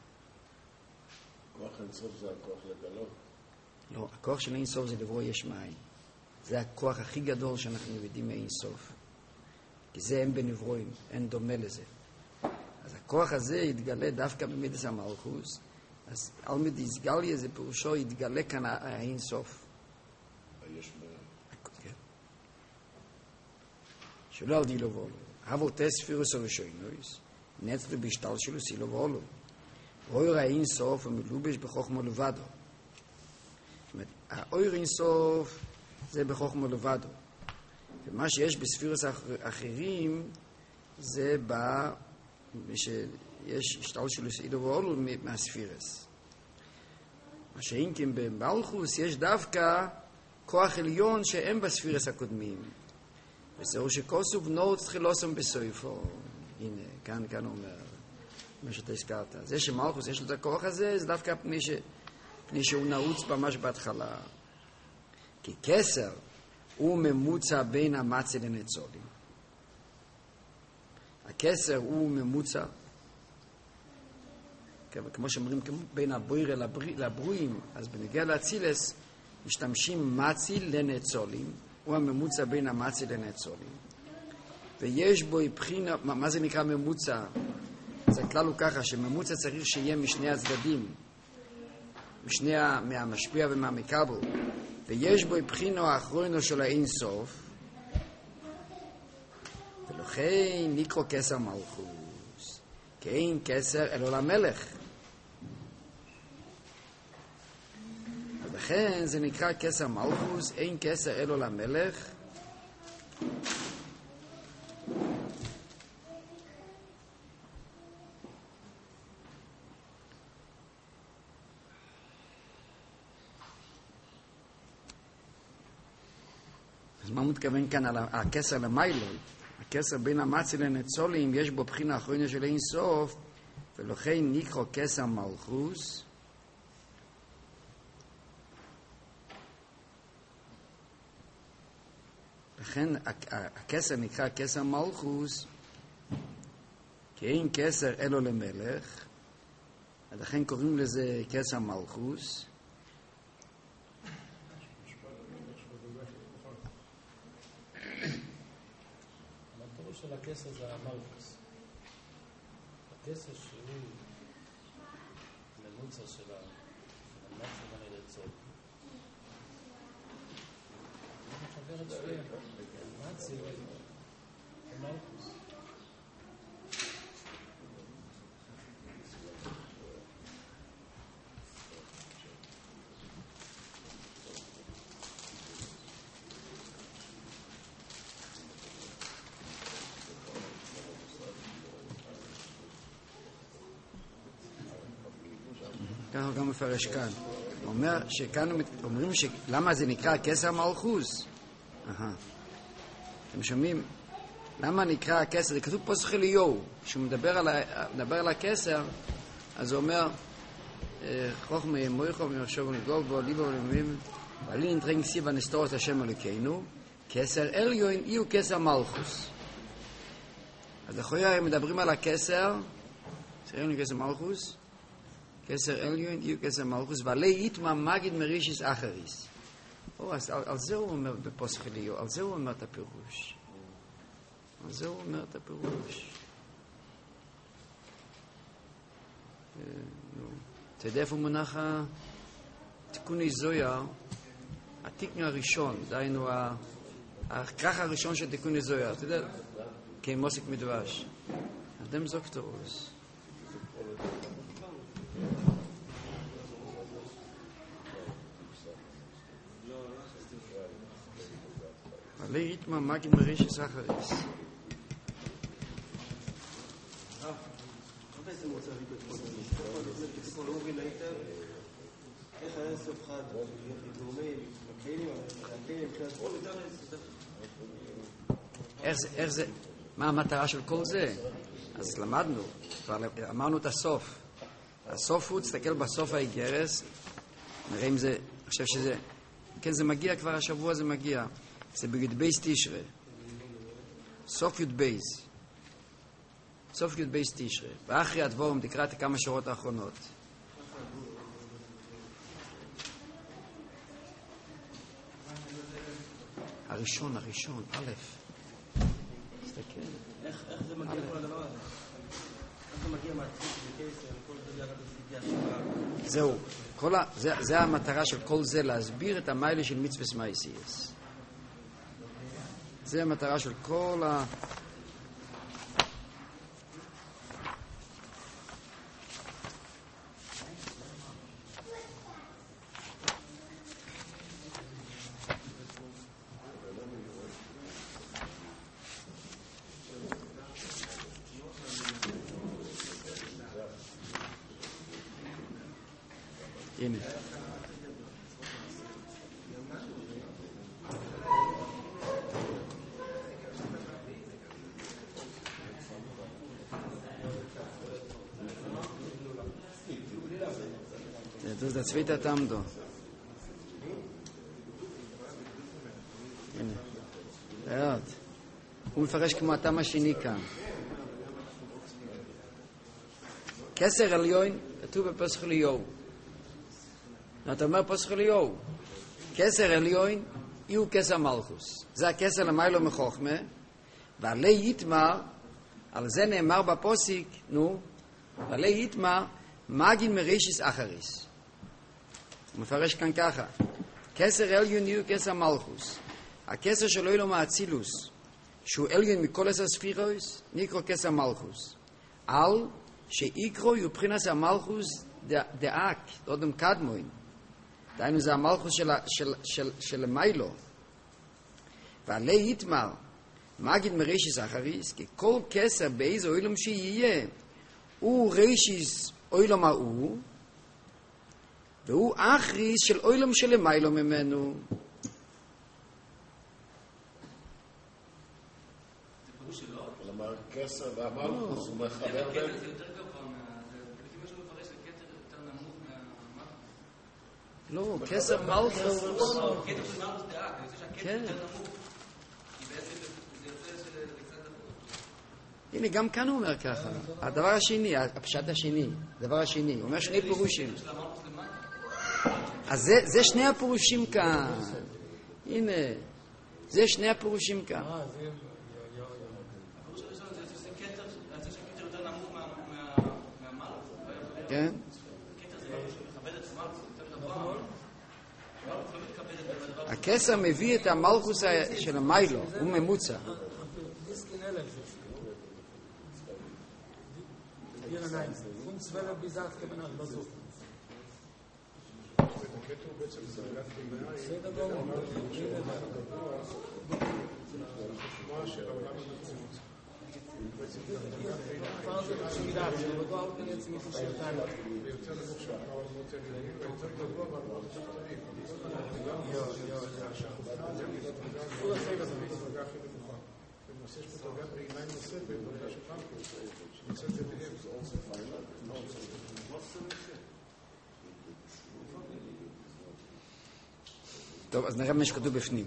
כוח האינסוף זה הכוח לגלות? לא, הכוח של האינסוף זה לברוא יש מאין. זה הכוח הכי גדול שאנחנו יודעים מאינסוף. כי זה אין בנברואים, אין דומה לזה. אז הכוח הזה יתגלה דווקא במידס המלכוס. אז על מידס גליה זה פירושו יתגלה כאן האינסוף. היש מאין. כן. שלא על דילו ואולו. אבל תספירוס הראשונויס, נצלו בשתל שלו סילו ואולו. אויר האינסוף הוא מלובש בחוכמה לבדו. זאת אומרת, האויר אינסוף זה בחוכמה לבדו. ומה שיש בספירוס אחרים זה שיש השתל שלו סילו ואולו מהספירס. מה שאם כן במלכוס יש דווקא כוח עליון שאין בספירס הקודמים. וזהו שכוסוב נוץ תחילוסם בסויפו. הנה, כאן הוא אומר, מה שאתה הזכרת. זה שמלכוס יש לו את הכוח הזה, זה דווקא פני שהוא נעוץ ממש בהתחלה. כי כסר הוא ממוצע בין המצה לנצולים. הכסר הוא ממוצע, כמו שאומרים, בין הבוירה לברואים, אז בנגיע לאצילס, משתמשים מצי לנצולים, הוא הממוצע בין המצי לנצולים. ויש בו בחינה, מה זה נקרא ממוצע? זה כלל הוא ככה, שממוצע צריך שיהיה משני הצדדים, מהמשפיע ומהמקבל. ויש בו בחינה האחרונו של האינסוף, ולכן נקרא כסר מלכוס, כי אין כסר אלו למלך. לכן זה נקרא כסר מלכוס, אין כסר אלו למלך. אז מה מתכוון כאן על הכסר למיילו? הכסר בין המצי לניצולים יש בו בחינה האחרונה של אין סוף, ולכן נקרא כסר מלכוס. לכן הכסר נקרא כסר מלכוס, כי אין כסר אלו למלך, ולכן קוראים לזה כסר מלכוס. המטרה של הכסר זה המלכוס. הכסר שהוא ממוצע של המצב הנרצות. אני מחבר את שניהם. המצב המלכוס. ככה הוא גם מפרש כאן. הוא אומר שכאן אומרים למה זה נקרא כסר מלכוס. אתם שומעים? למה נקרא הכסר? זה כתוב פוסח אליהו. כשהוא מדבר על הכסר, אז הוא אומר חוכמה מויכו ומחשוב ונגול בו ליבו ולמימים ועלי נטרנג סיבה נסתור את השם אלוקינו כסר עליון יהיו כסר מלכוס. אז אחרי מדברים על הכסר, עליון כסר מלכוס, כסר עליון יהיו כסר מלכוס, ועלי יתמה מגיד מרישיס אחריס. אז על זה הוא אומר בפוסח אליהו, על זה הוא אומר את הפירוש. על זה הוא אומר את הפירוש. אתה יודע איפה מונח תיקוני זויר, התיקון הראשון, דהיינו הכרך הראשון של תיקוני זויר, אתה יודע, כמוסק מדבש. אדם זוקטורוס. עלי יתמה מגיד מרישיס אחריס. בעצם רוצה להביא את כל לא מבין היטב איך היה סוף חד גורמים, הקהילים מבחינת כל איך זה, מה המטרה של כל זה? אז למדנו, כבר אמרנו את הסוף. הסוף הוא, תסתכל בסוף האיגרס, נראה אם זה, אני חושב שזה, כן זה מגיע כבר השבוע, זה מגיע. זה בי"ד בייס תשרי. סוף י"ד בייס. סוף י"ד בייס תשרי. ואחרי הדבורם תקרא את כמה שורות האחרונות. הראשון, א'. תסתכל. איך זה מגיע כל הדבר הזה? איך זה מגיע מהצליק בקייסר וכל זה ירד בסידיה שבא? זהו. זה המטרה של כל זה, להסביר את המיילה של מצווה מייסיאס. זה המטרה של כל הנה. Das ist der zweite Tamdo. הנה. הוא מפרש כמו הטעם השני כאן. כסר עליון, כתוב בפסח אליהו. אתה אומר פסח אליהו. כסר עליון, יהיו כסר מלכוס. זה הכסר למיילו מחוכמה, ועלי יתמר, על זה נאמר בפוסיק, ועלי יתמר, מגין מרישיס אחריס. הוא מפרש כאן ככה. כסר עליון יהיו כסר מלכוס. הכסר של אילום האצילוס, שהוא עליון מכל 10 ספירוס, נקרא כסר מלכוס. על שיקרו יובחינס המלכוס דאק, דודם קדמוין. דהיינו זה המלכוס של מיילו. ועלי יתמר, מגיד מרישיס אחריס, כי כל כסר באיזה אילום שיהיה, הוא רישיס אילום ההוא, והוא אחריס של אילום של מיילו ממנו. הכסר והמלכוס, הוא מחבר בין... הכתר זה יותר גבוה לפי מה שהוא מפרש, הכתר יותר נמוך מהמלכוס. לא, כסר מלכוס. הכתר של מלכוס דאק, אני חושב שהכתר יותר נמוך. כי בעצם זה יוצא שזה קצת נמוך. הנה, גם כאן הוא אומר ככה. הדבר השני, הפשט השני, הדבר השני, הוא אומר שני פירושים. אז זה שני הפירושים כאן. הנה, זה שני הפירושים כאן. הפירוש הראשון זה שהכתר יותר נמוך מהמלכוס. כן? הכתר זה מכבד את המלכוס יותר גבוה. המלכוס לא מתכבד את הדבר. הכסר מביא את המלכוס של המיילו, הוא ממוצע. הכתר בעצם דרגת ביניים, החוכמה של העולם המציאות. בעצם דרגת ביניים, ויותר נמוך של העולמות העליונים, ויותר גבוה בעולמות יותר קטנים. שהחוכמה זה דרגה הכי נמוכה. ולמעשה יש פה דרגת ביניים נוספת, דרגה של מלכוס, שנמצאת ביניהם. טוב, אז נראה מה שכתוב בפנים.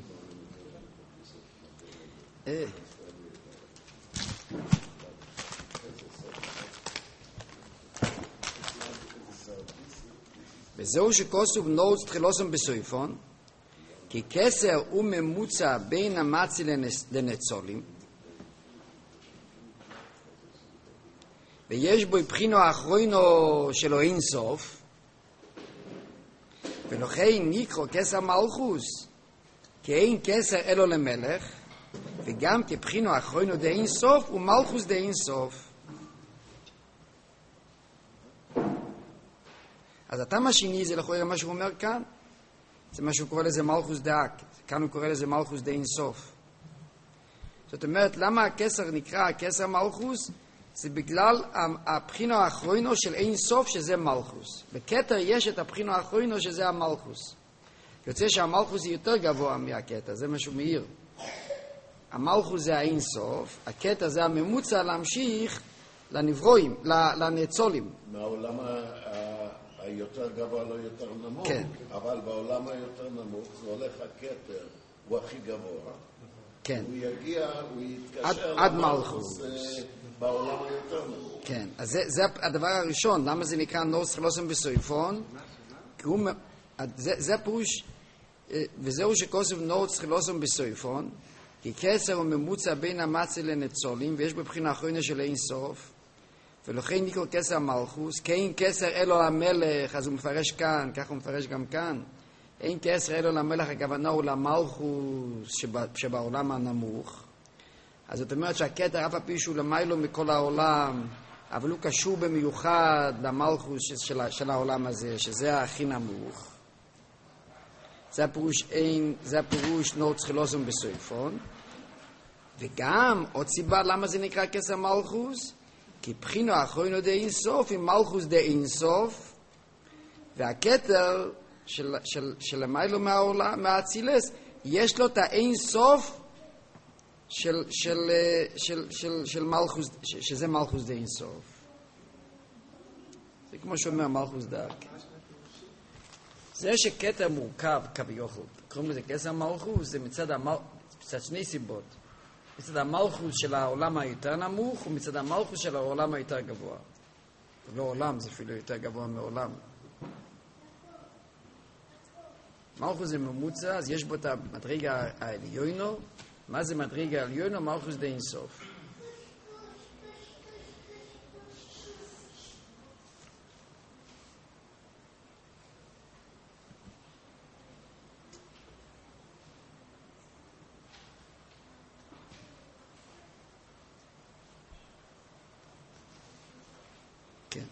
וזהו שכוסוב נוץ תחילוסם בסויפון, כי כסר הוא ממוצע בין המצי לנצולים, ויש בו בחינו האחרונו שלו אין סוף, ולכן נקרא כסר מלכוס, כי אין כסר אלו למלך, וגם כבחינו האחרונו דה אין סוף, ומלכוס דה אין סוף. אז הטעם השני זה לכאורה מה שהוא אומר כאן, זה מה שהוא קורא לזה מלכוס דאק, כאן הוא קורא לזה מלכוס דה אין סוף. זאת אומרת, למה הכסר נקרא כסר מלכוס? זה בגלל הבחינו האחרונו של אין סוף שזה מלכוס. בכתר יש את הבחינו האחרונו שזה המלכוס. יוצא שהמלכוס היא יותר גבוה מהכתר, זה מה שהוא מאיר. המלכוס זה האין סוף, הכתר זה הממוצע להמשיך לנברואים, לנצולים. מהעולם היותר גבוה לא יותר נמוך, כן. אבל בעולם היותר נמוך זה הולך הכתר, הוא הכי גבוה. כן. הוא יגיע, הוא יתקשר עד מלכוס. בעולם היותר נמוך. כן, אז זה הדבר הראשון, למה זה נקרא נוס חילוסם בסויפון? כי הוא, זה הפירוש, וזהו שכוסף נוס חילוסם בסויפון, כי כסר הוא ממוצע בין המצי לנצולים, ויש בבחינה האחרונה של אין סוף, ולכן נקרא כסר מלכוס, כי אין כסר אלו למלך, אז הוא מפרש כאן, כך הוא מפרש גם כאן, אין כסר אלו למלך, הכוונה הוא למלכוס שבעולם הנמוך. אז זאת אומרת שהכתר אף הפי שהוא למיילו מכל העולם, אבל הוא קשור במיוחד למלכוס של העולם הזה, שזה הכי נמוך. זה הפירוש נוץ חילוסם בסויפון. וגם עוד סיבה למה זה נקרא כסר מלכוס, כי בחינו האחרונו דה אין סוף עם מלכוס דה אין סוף, והכתר של למיילו מהעולם, מהאצילס, יש לו את האין סוף של מלכוס, שזה מלכוס דה אין סוף. זה כמו שאומר מלכוס דאק. זה שכתר מורכב כביכול, קוראים לזה כסר מלכוס, זה מצד שני סיבות. מצד המלכוס של העולם היותר נמוך, ומצד המלכוס של העולם היותר גבוה. לא עולם, זה אפילו יותר גבוה מעולם. מלכוס זה ממוצע, אז יש בו את המדרגה העליונו. מה זה מדרגה העליונו? מלכוס דה אין סוף. כן.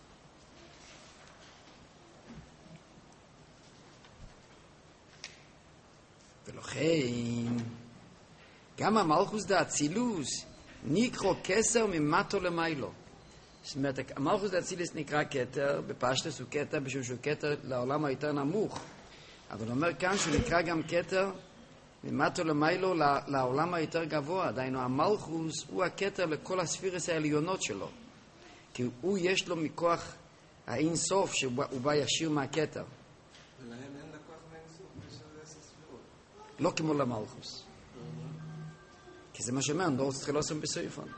ולכן גם המלכוס דה אצילוס נקרא כסר ממטו למיילו. זאת אומרת, המלכוס דה אצילוס נקרא כתר, בפשטוס הוא כתר, בשביל שהוא כתר לעולם היותר נמוך. אבל הוא אומר כאן שהוא נקרא גם כתר ממטו למיילו לעולם היותר גבוה. דהיינו, המלכוס הוא הכתר לכל הספירס העליונות שלו. כי הוא יש לו מכוח האין סוף שהוא בא ישיר מהכתר. ולהם אין לה כוח מהאינסוף, יש לזה 10 ספירות. לא כמו למלכוס. כי זה מה שאומר, לא צריך לעשות בסויפון.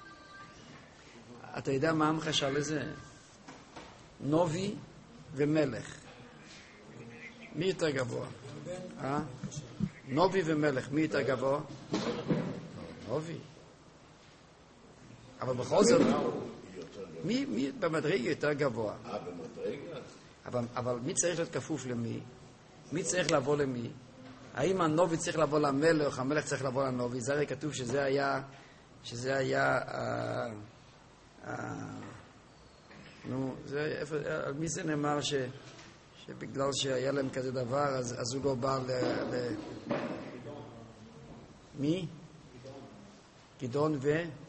אתה יודע מה המחשה לזה? נובי ומלך. מי יותר גבוה? נובי ומלך, מי יותר גבוה? נובי. אבל בכל זאת, מי במדרגה יותר גבוה? במדרגה? אבל מי צריך להיות כפוף למי? מי צריך לבוא למי? האם הנובי צריך לבוא למלך, המלך צריך לבוא לנובי? זה הרי כתוב שזה היה על מי זה נאמר שבגלל שהיה להם כזה דבר, אז הוא לא בא מי? גדעון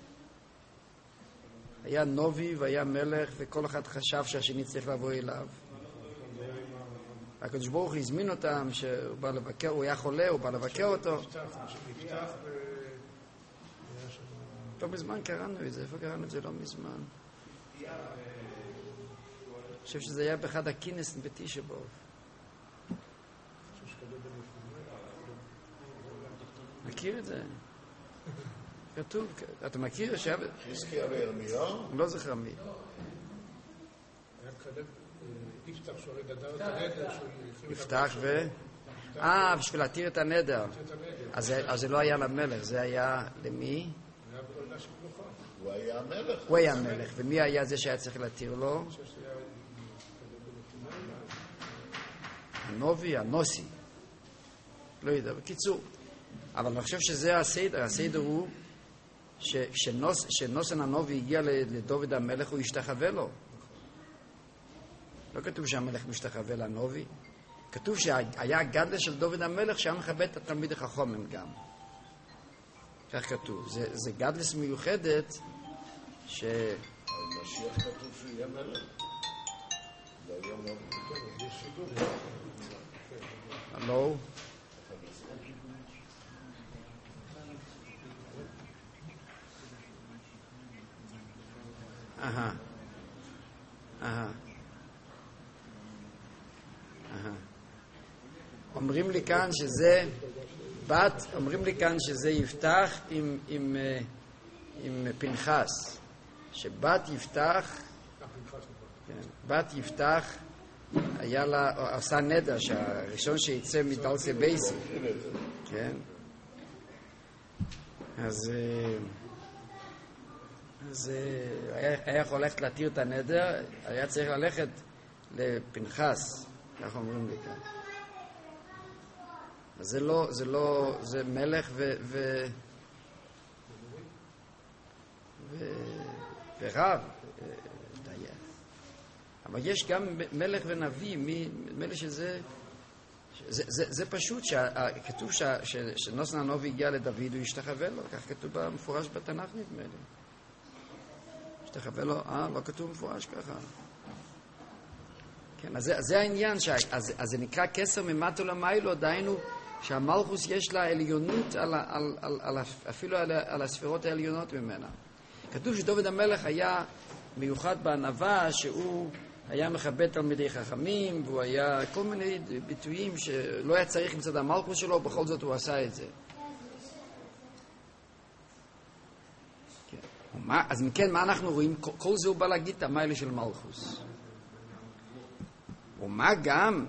היה נובי והיה מלך, וכל אחד חשב שהשני צריך לבוא אליו. הקדוש ברוך הוא הזמין אותם, שהוא בא לבקר, הוא היה חולה, הוא בא לבקר אותו. לא מזמן קראנו את זה, איפה קראנו את זה? לא מזמן. אני חושב שזה היה באחד הכינס בתשעה באב. מכיר את זה? כתוב, אתה מכיר? חזקיה וירמיהו? לא זוכר מי. היה כלב, יפתח שהוא הרי גדר את הנדר, יפתח בשביל להתיר את הנדר. אז זה לא היה למלך, זה היה למי? הוא היה המלך. הוא היה המלך, ומי היה זה שהיה צריך להתיר לו? הנובי, הנוסי. לא יודע, בקיצור. אבל אני חושב שזה הסדר. הסדר הוא שנוסן הנובי הגיע לדוד המלך, הוא השתחווה לו. לא כתוב שהמלך משתחווה לנובי. כתוב שהיה גדלה של דוד המלך שהיה מכבד את התלמיד החכמים גם. כך כתוב. זה גדלס מיוחדת על משיח כתוב שהוא יהיה מלך. זה היה מאוד גדול. לא. אומרים לי כאן שזה יפתח עם פנחס, שבת יפתח היה לה, עשה נדר שהראשון שיצא מדלסי בייסי, כן? אז היה יכול ללכת להתיר את הנדר, היה צריך ללכת לפנחס, כך אומרים לי כאן. אז זה מלך ורב, אבל יש גם מלך ונביא, מלך שזה, זה פשוט, כתוב שנוסן הנובי הגיע לדוד, הוא השתחווה לו, כך כתוב במפורש בתנ"ך נדמה לי. השתחווה לו, לא כתוב מפורש ככה. כן, אז זה העניין, אז זה נקרא כסר ממטו למיילו, דהיינו שהמלכוס יש לה עליונות אפילו על הספירות העליונות ממנה. כתוב שדוד המלך היה מיוחד בענווה, שהוא היה מכבד תלמידי חכמים, והוא היה כל מיני ביטויים שלא היה צריך מצד המלכוס שלו, בכל זאת הוא עשה את זה. כן. אז מכן, מה אנחנו רואים? כל זה הוא בא להגיד את המיילה של מלכוס. ומה גם?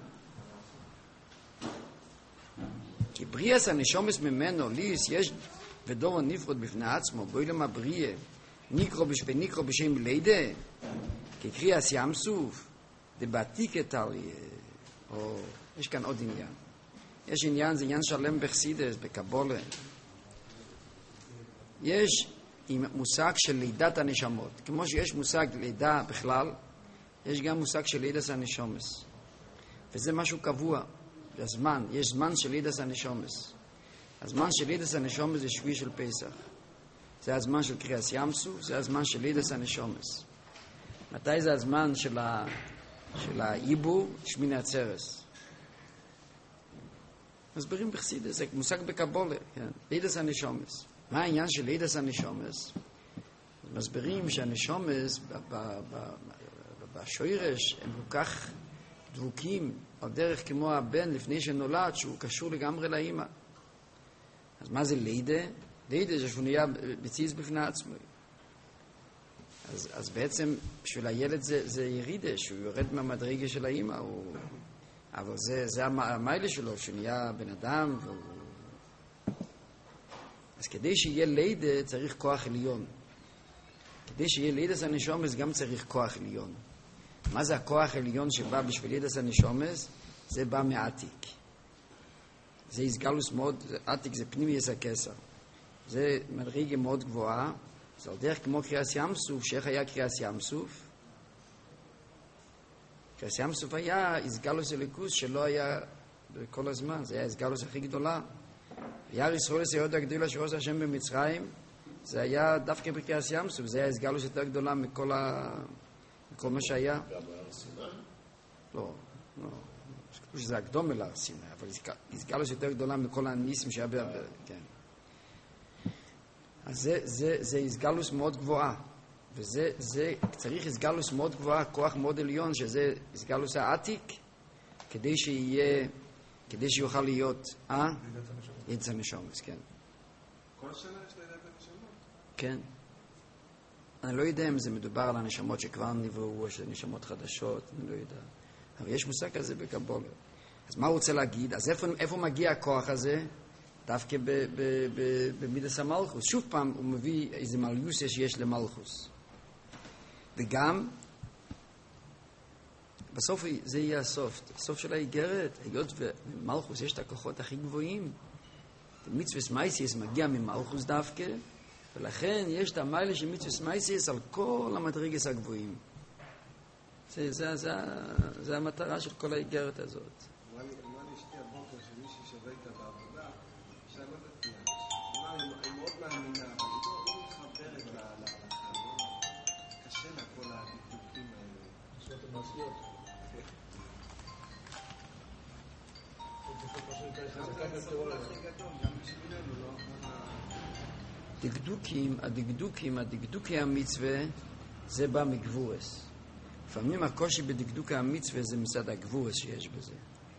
כי בריאס הנשומס ממנו, ליס, יש ודור נפרד בפני עצמו, בואי למה בריאה, נקרו בשם לידה, כקריאס ים סוף, דבעתיק אתליה, יש כאן עוד עניין. יש עניין, זה עניין שלם בחסידס, בקבולה. יש מושג של לידת הנשמות. כמו שיש מושג לידה בכלל, יש גם מושג של לידת הנשומס. וזה משהו קבוע. זה הזמן. יש זמן של לידת הנשומס. הזמן של לידת הנשומס זה שביעי של פסח. זה הזמן של קריאס ים סוף, זה הזמן של לידת הנשומס. מתי זה הזמן של העיבור? שמיני עצרס. מסבירים בחסידות, זה מושג בקבולה, כן? לידס הנשומס. מה העניין של לידס הנשומס? מסבירים שהנשומס בשוירש הם כל כך דבוקים על דרך כמו הבן לפני שנולד, שהוא קשור לגמרי לאמא. אז מה זה לידה? לידה זה שהוא נהיה בציץ בפני עצמו. אז בעצם בשביל הילד זה ירידה, שהוא יורד מהמדרגה של האמא, אבל זה המיילה שלו, שהוא נהיה בן אדם. אז כדי שיהיה לידה צריך כוח עליון. כדי שיהיה לידס הנשומס גם צריך כוח עליון. מה זה הכוח העליון שבא בשביל לידס הנשומס? זה בא מעתיק. זה הסגלוס מאוד, עתיק זה פנימי יש הכסר. זה מדרגה מאוד גבוהה. זה על דרך כמו קריאס ים סוף, שאיך היה קריאס ים סוף? קריאס ים סוף היה הסגלוס אליקוס שלא היה בכל הזמן, זה היה הסגלוס הכי גדולה. יער ישראל סיוד הגדולה שעושה השם במצרים, זה היה דווקא בקריאס ים סוף, זה היה הסגלוס יותר גדולה מכל מה שהיה. גם בהר סיני? לא. כתוב שזה הקדום אל הר סיני, אבל הסגלוס יותר גדולה מכל הניסים שהיה כן. אז זה הסגלוס מאוד גבוהה, וזה צריך הסגלוס מאוד גבוהה, כוח מאוד עליון, שזה הסגלוס העתיק, כדי שיוכל להיות, לידת הנשומות, כן. כל שנה יש לידת הנשומות? כן. אני לא יודע אם זה מדובר על הנשמות שכבר נבראו, או שנשמות חדשות, אני לא יודע. אבל יש מושג כזה בקבולה. אז מה הוא רוצה להגיד? אז איפה מגיע הכוח הזה? דווקא במידס המלכוס. שוב פעם הוא מביא איזה מליוסיה שיש למלכוס. וגם, בסוף זה יהיה הסוף. הסוף של האיגרת, היות ומלכוס יש את הכוחות הכי גבוהים. מצווה מייסיס מגיע ממלכוס דווקא, ולכן יש את המיילה של מצווה מייסיס על כל המדרגס הגבוהים. זה המטרה של כל האיגרת הזאת. אמרה לי אשתי הבוקר שמישהי שווה איתה בעבודה, שאלה לא דתייה. היא מאוד מאמינה, אבל היא לא מתחברת להלכה. קשה לה כל הדקדוקים האלה. שאתה מעשיות. גם בשבילנו, לא? הדקדוקי המצווה, זה בא מגבורס. לפעמים הקושי בדקדוק המצווה זה מצד הגבורס שיש בזה.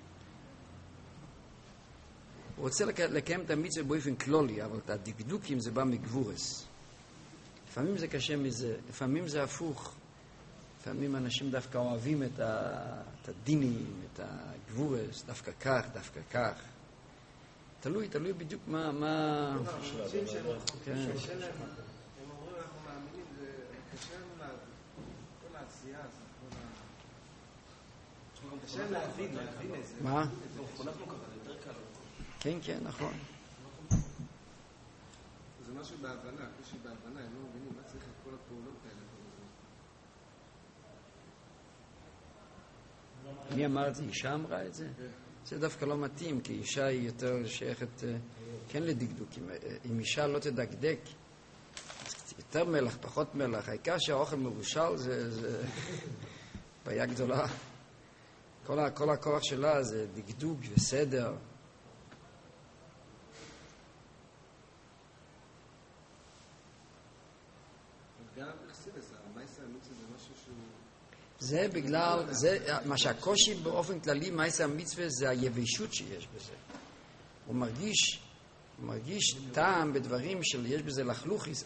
הוא רוצה לקיים את המצווה באופן כללי, אבל את הדקדוקים זה בא מגבורס. לפעמים זה קשה מזה, לפעמים זה הפוך. לפעמים אנשים דווקא אוהבים את הדינים, את הגבורס, דווקא כך. תלוי בדיוק מה... אנשים קשה להם. הם אומרים, אנחנו מאמינים, זה קשה לנו כל העשייה הזאת, קשה להבין את זה. מה? חונכנו ככה, זה יותר קל. כן, נכון. זה משהו בהבנה, קושי בהבנה, הם לא מבינים מה צריך את כל הפעולות האלה. מי אמר את זה? אישה אמרה את זה? זה דווקא לא מתאים, כי אישה היא יותר שייכת, כן לדקדוקים. אם אישה לא תדקדק, יותר מלח, פחות מלח, העיקר שהאוכל מבושל זה בעיה גדולה. כל הכוח שלה זה דקדוק וסדר. גם בחסידות, המייסה המצווה זה משהו שהוא... זה בגלל, מה שהקושי באופן כללי, מייסה המצווה זה היבשות שיש בזה. הוא מרגיש טעם בדברים שיש בזה לחלוכיס,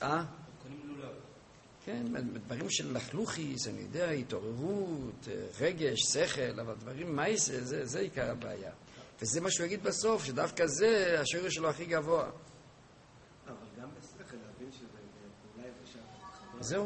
כן, דברים של לחלוכיס, אני יודע, התעוררות, רגש, שכל, אבל דברים מייסה, זה עיקר הבעיה. וזה מה שהוא יגיד בסוף, שדווקא זה השורש שלו הכי גבוה. אבל גם בשכל להבין שזה אולי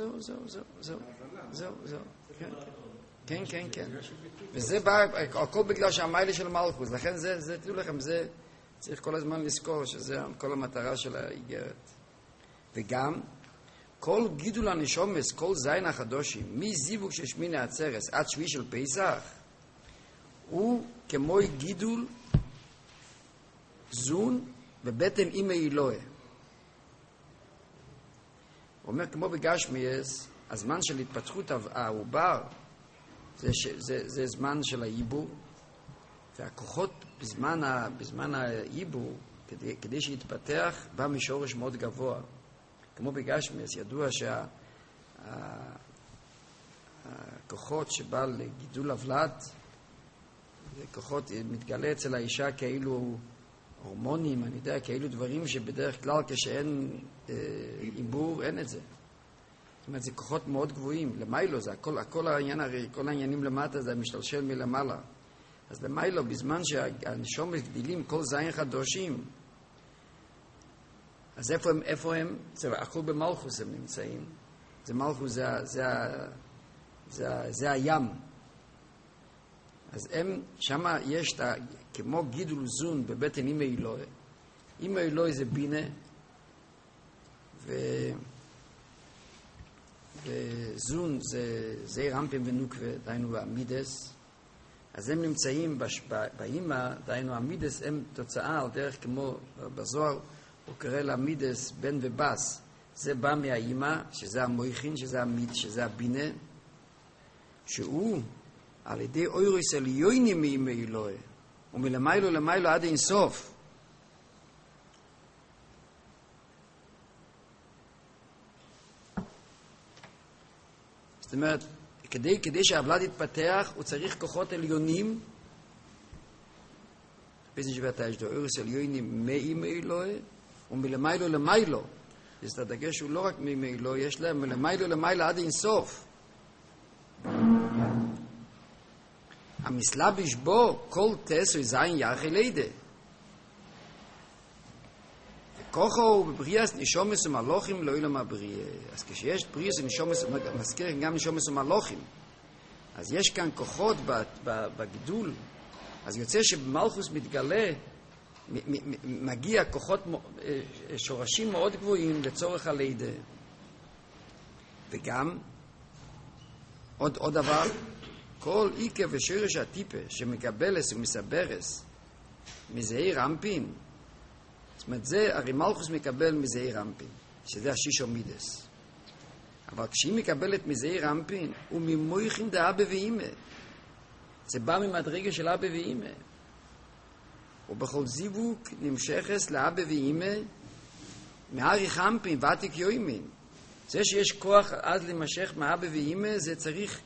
זהו. כן. וזה בא, הכל בגלל שהמיילה של מלכוס, לכן זה, תראו לכם, זה צריך כל הזמן לזכור שזה כל המטרה של האיגרת. וגם, כל גידול הנשומס, כל זין החדושים, מזיווג של שמיני עצרס עד שביעי של פסח, הוא כמו גידול זון בבטן אימא אלוהי. הוא אומר, כמו בגשמיאס, הזמן של התפתחות העובר, זה זמן של העיבור, והכוחות בזמן העיבור, כדי שיתפתח, בא משורש מאוד גבוה. כמו בגשמיאס, ידוע שהכוחות שבא לגידול הבלט, כוחות מתגלה אצל האישה כאילו הורמונים, אני יודע, כאילו דברים שבדרך כלל כשאין עיבור, אין את זה. זאת אומרת, זה כוחות מאוד גבוהים. למיילו, זה הכל העניין, הרי כל העניינים למטה זה משתלשל מלמעלה. אז למיילו, בזמן שהנשומת גדילים כל זין חדושים, אז איפה הם? זה הכל במלכוס הם נמצאים. זה מלכוס, זה הים. אז הם, שמה יש כמו גידול זון בבטן אימא אלוהי. אימא אלוהי זה בינה, וזון זה רמפים ונוקווה, דיינו המידס. אז הם נמצאים באימא, דיינו המידס, הם תוצאה על דרך כמו בזוהר, הוא קורא למידס בן ובס. זה בא מהאימא, שזה המויכין, שזה המיד, שזה הבינה, שהוא על ידי אוירוס עליונים מאימא אלוהי, ומלמיילו למיילו עד אין סוף. זאת אומרת, כדי שהבלד יתפתח, הוא צריך כוחות עליונים, באיזה שבטה יש לו, אוירוס עליונים מאימא אלוהי, ומלמיילו למיילו. אז הדגש הוא לא רק מאימא אלוהי, יש להם מלמיילו למיילו עד אין סוף. המסלביש בו כל תס וזין יחי לידה. וככה הוא בבריאס נשומס ומלוכים לא אילם הבריאה. אז כשיש בריאס ונשומס, מזכיר גם נשומס ומלוכים, אז יש כאן כוחות בגידול. אז יוצא שבמלכוס מתגלה, מגיע כוחות, שורשים מאוד גבוהים לצורך הלידה. וגם עוד דבר, כל איקה ושורש הטיפה שמקבלס ומסברס מזעיר רמפין, זאת אומרת, זה הרי מלכוס מקבל מזעיר רמפין, שזה השישו מידס. אבל כשהיא מקבלת מזעיר רמפין, הוא ממויכין דאבא ואימא. זה בא ממדרגה של אבא ואימא. ובכל זיווג נמשכס לאבא ואימא מאריך רמפין ועתיק יוימין. זה שיש כוח אז למשך מאבא ואימא, זה צריך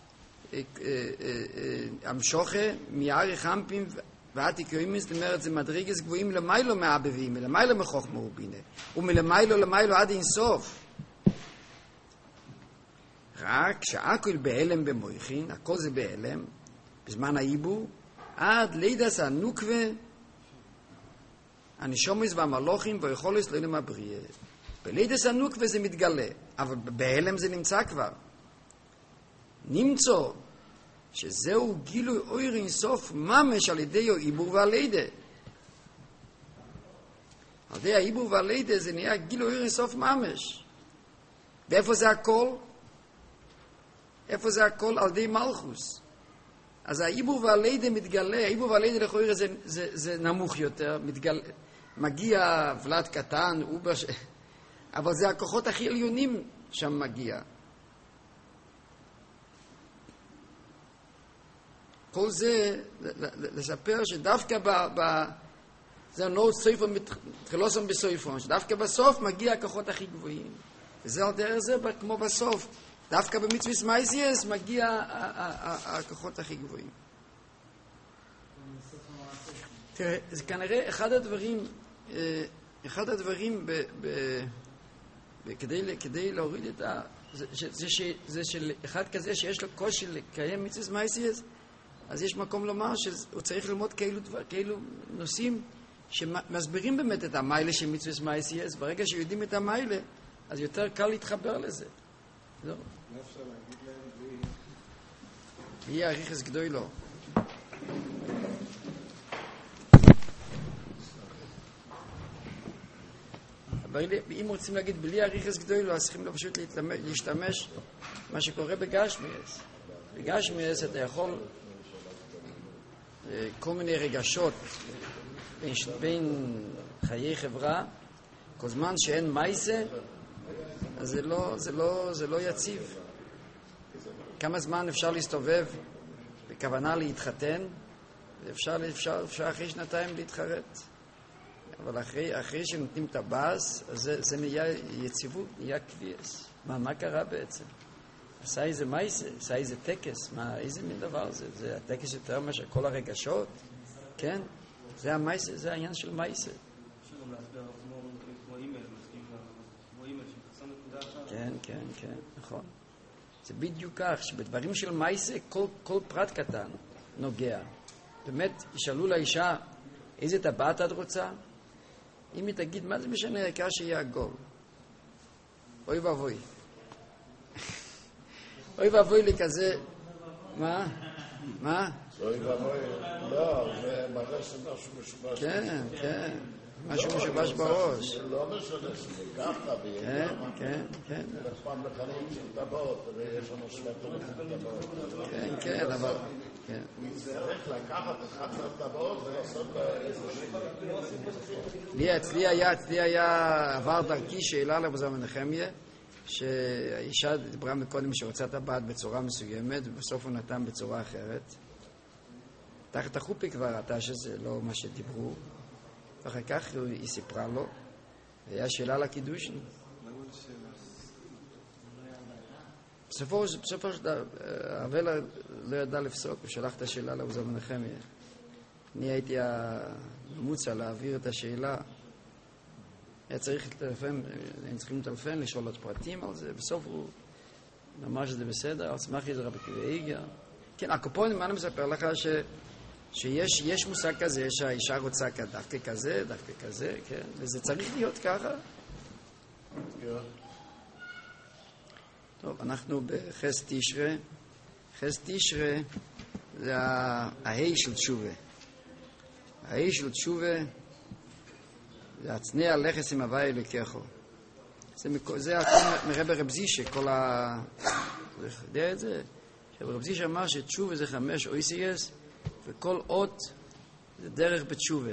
המשוכה מאריך רמפין ועתיק יוימין. זאת אומרת, זה מדרגס גבוהים למיילו מאבא ואימא, למיילו מחוכמה ובינה, ומלמיילו למיילו עד אין סוף. רק שהכל בהלם במויכין, הכל זה בהלם, בזמן העיבור, עד לידס הנוקווה, הנשומס והמלוכים ויכולס לא אילם הבריאה. בלידס הנוקווה זה מתגלה, אבל בהלם זה נמצא כבר. נמצא שזהו גילוי אויר אינסוף ממש על ידי העיבור והלידה. על ידי העיבור והלידה זה נהיה גילוי אויר אינסוף ממש. ואיפה זה הכל? איפה זה הכל? על ידי מלכוס. אז העיבור והלידה מתגלה, העיבור והלידה לכאורה זה נמוך יותר, מגיע ולד קטן, אבל זה הכוחות הכי עליונים שם מגיע. כל זה לספר שדווקא זה לא סויפון מתחילוסון בסויפון, שדווקא בסוף מגיע הכוחות הכי גבוהים. וזה על דרך זה כמו בסוף. דווקא במצווה מייסייס מגיע הכוחות הכי גבוהים. תראה, זה כנראה אחד הדברים כדי להוריד את זה של אחד כזה שיש לו קושי לקיים מצווה מייסייס, אז יש מקום לומר שהוא צריך ללמוד כאלו נושאים שמסבירים באמת את המיילה של מצווה מייסייס. ברגע שיודעים את המיילה, אז יותר קל להתחבר לזה. לא. לא אפשר להגיד להם בלי אריכס גדולו. אבל אם רוצים להגיד בלי אריכס גדולו, אז צריכים פשוט להשתמש מה שקורה בגשמיאס. בגשמיאס אתה יכול כל מיני רגשות בין חיי חברה, כל זמן שאין מייסה, אז זה לא יציב. כמה זמן אפשר להסתובב בכוונה להתחתן, אפשר אחרי שנתיים להתחרט. אבל אחרי שנותנים את הבאס, זה נהיה יציבות, נהיה קביעס. מה קרה בעצם? עשה איזה מייסה, עשה איזה טקס, איזה מין דבר זה? זה הטקס יותר מאשר כל הרגשות? כן? זה המייסה, זה העניין של מייסה. אפשר גם להסביר כמו אימייל, כמו אימייל שחסם נקודה אחת. כן, נכון. זה בדיוק כך, שבדברים של מייסה כל פרט קטן נוגע. באמת, ישאלו לאישה, איזה טבעת את רוצה? אם היא תגיד, מה זה משנה, העיקר שיהיה עגול? אוי ואבוי. אוי ואבוי לי כזה, מה? אוי ואבוי, לא, זה מראה שמשהו משובש. כן, משהו משובש בראש. לא משנה שזה ככה, כן. פעם לחנים של טבעות, ויש לנו 7,000 טבעות. כן, אבל... הוא יצטרך לקחת אחת מהטבעות ולעשות אצלי היה עבר דרכי שאלה לרב זלמן נחמיה, שהאישה דיברה מקודם שרוצה טבעת בצורה מסוימת, ובסוף הוא נתן בצורה אחרת. תחת החופי כבר ראתה שזה לא מה שדיברו. ואחר כך היא סיפרה לו, והיה שאלה לקידושין. בסופו של דבר, הרב לא ידע לפסוק, הוא שלח את השאלה לרב זלמן נחמיה. אני הייתי הממוצע להעביר את השאלה. היה צריך לטלפן, היינו צריכים לטלפן, לשאול עוד פרטים על זה. בסוף הוא אמר שזה בסדר, על סמך איזה רבי עקיבא איגר. כן, הקופונים, אני מספר לך שיש מושג כזה שהאישה רוצה דווקא כזה, כן? וזה צריך להיות ככה. טוב, אנחנו בחס תשרה. חס תשרה זה ההי של תשובה. ההי של תשובה זה הצנע לכס עם הווי אלוקיכו. זה מרב רב זישה, כל ה... אתה יודע את זה? רב זישה אמר שתשובה זה 5 אויסיגס, וכל אות זה דרך בתשובה.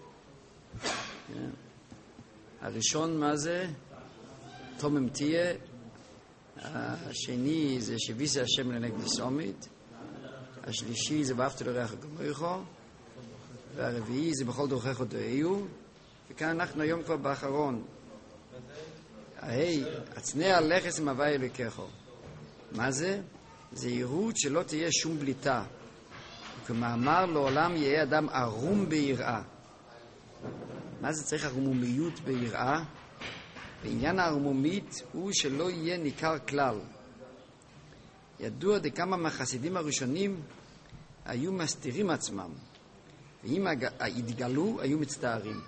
הראשון מה זה? תומם תהיה. השני זה שביסה השם לנגד סומית. השלישי זה ואהבת לרעך כמוך. והרביעי זה בכל דרכיך דעיו. וכאן אנחנו היום כבר באחרון. הצנע לכס עם הווי אלוקיכו. מה זה? זהירות שלא תהיה שום בליטה. וכמאמר לעולם יהיה אדם ערום ביראה. מה זה צריך ערמומיות ביראה? בעניין הערמומית הוא שלא יהיה ניכר כלל. ידוע דכמה מהחסידים הראשונים היו מסתירים עצמם, ואם התגלו היו מצטערים.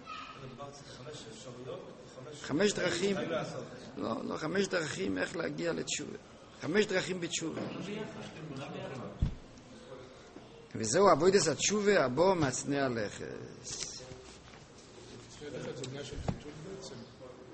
5 דרכים, לא 5 דרכים איך להגיע לתשובה. 5 דרכים בתשובה. וזהו עבודת התשובה הבא מהצנע לכס. זה עניין של חיתות בעצם.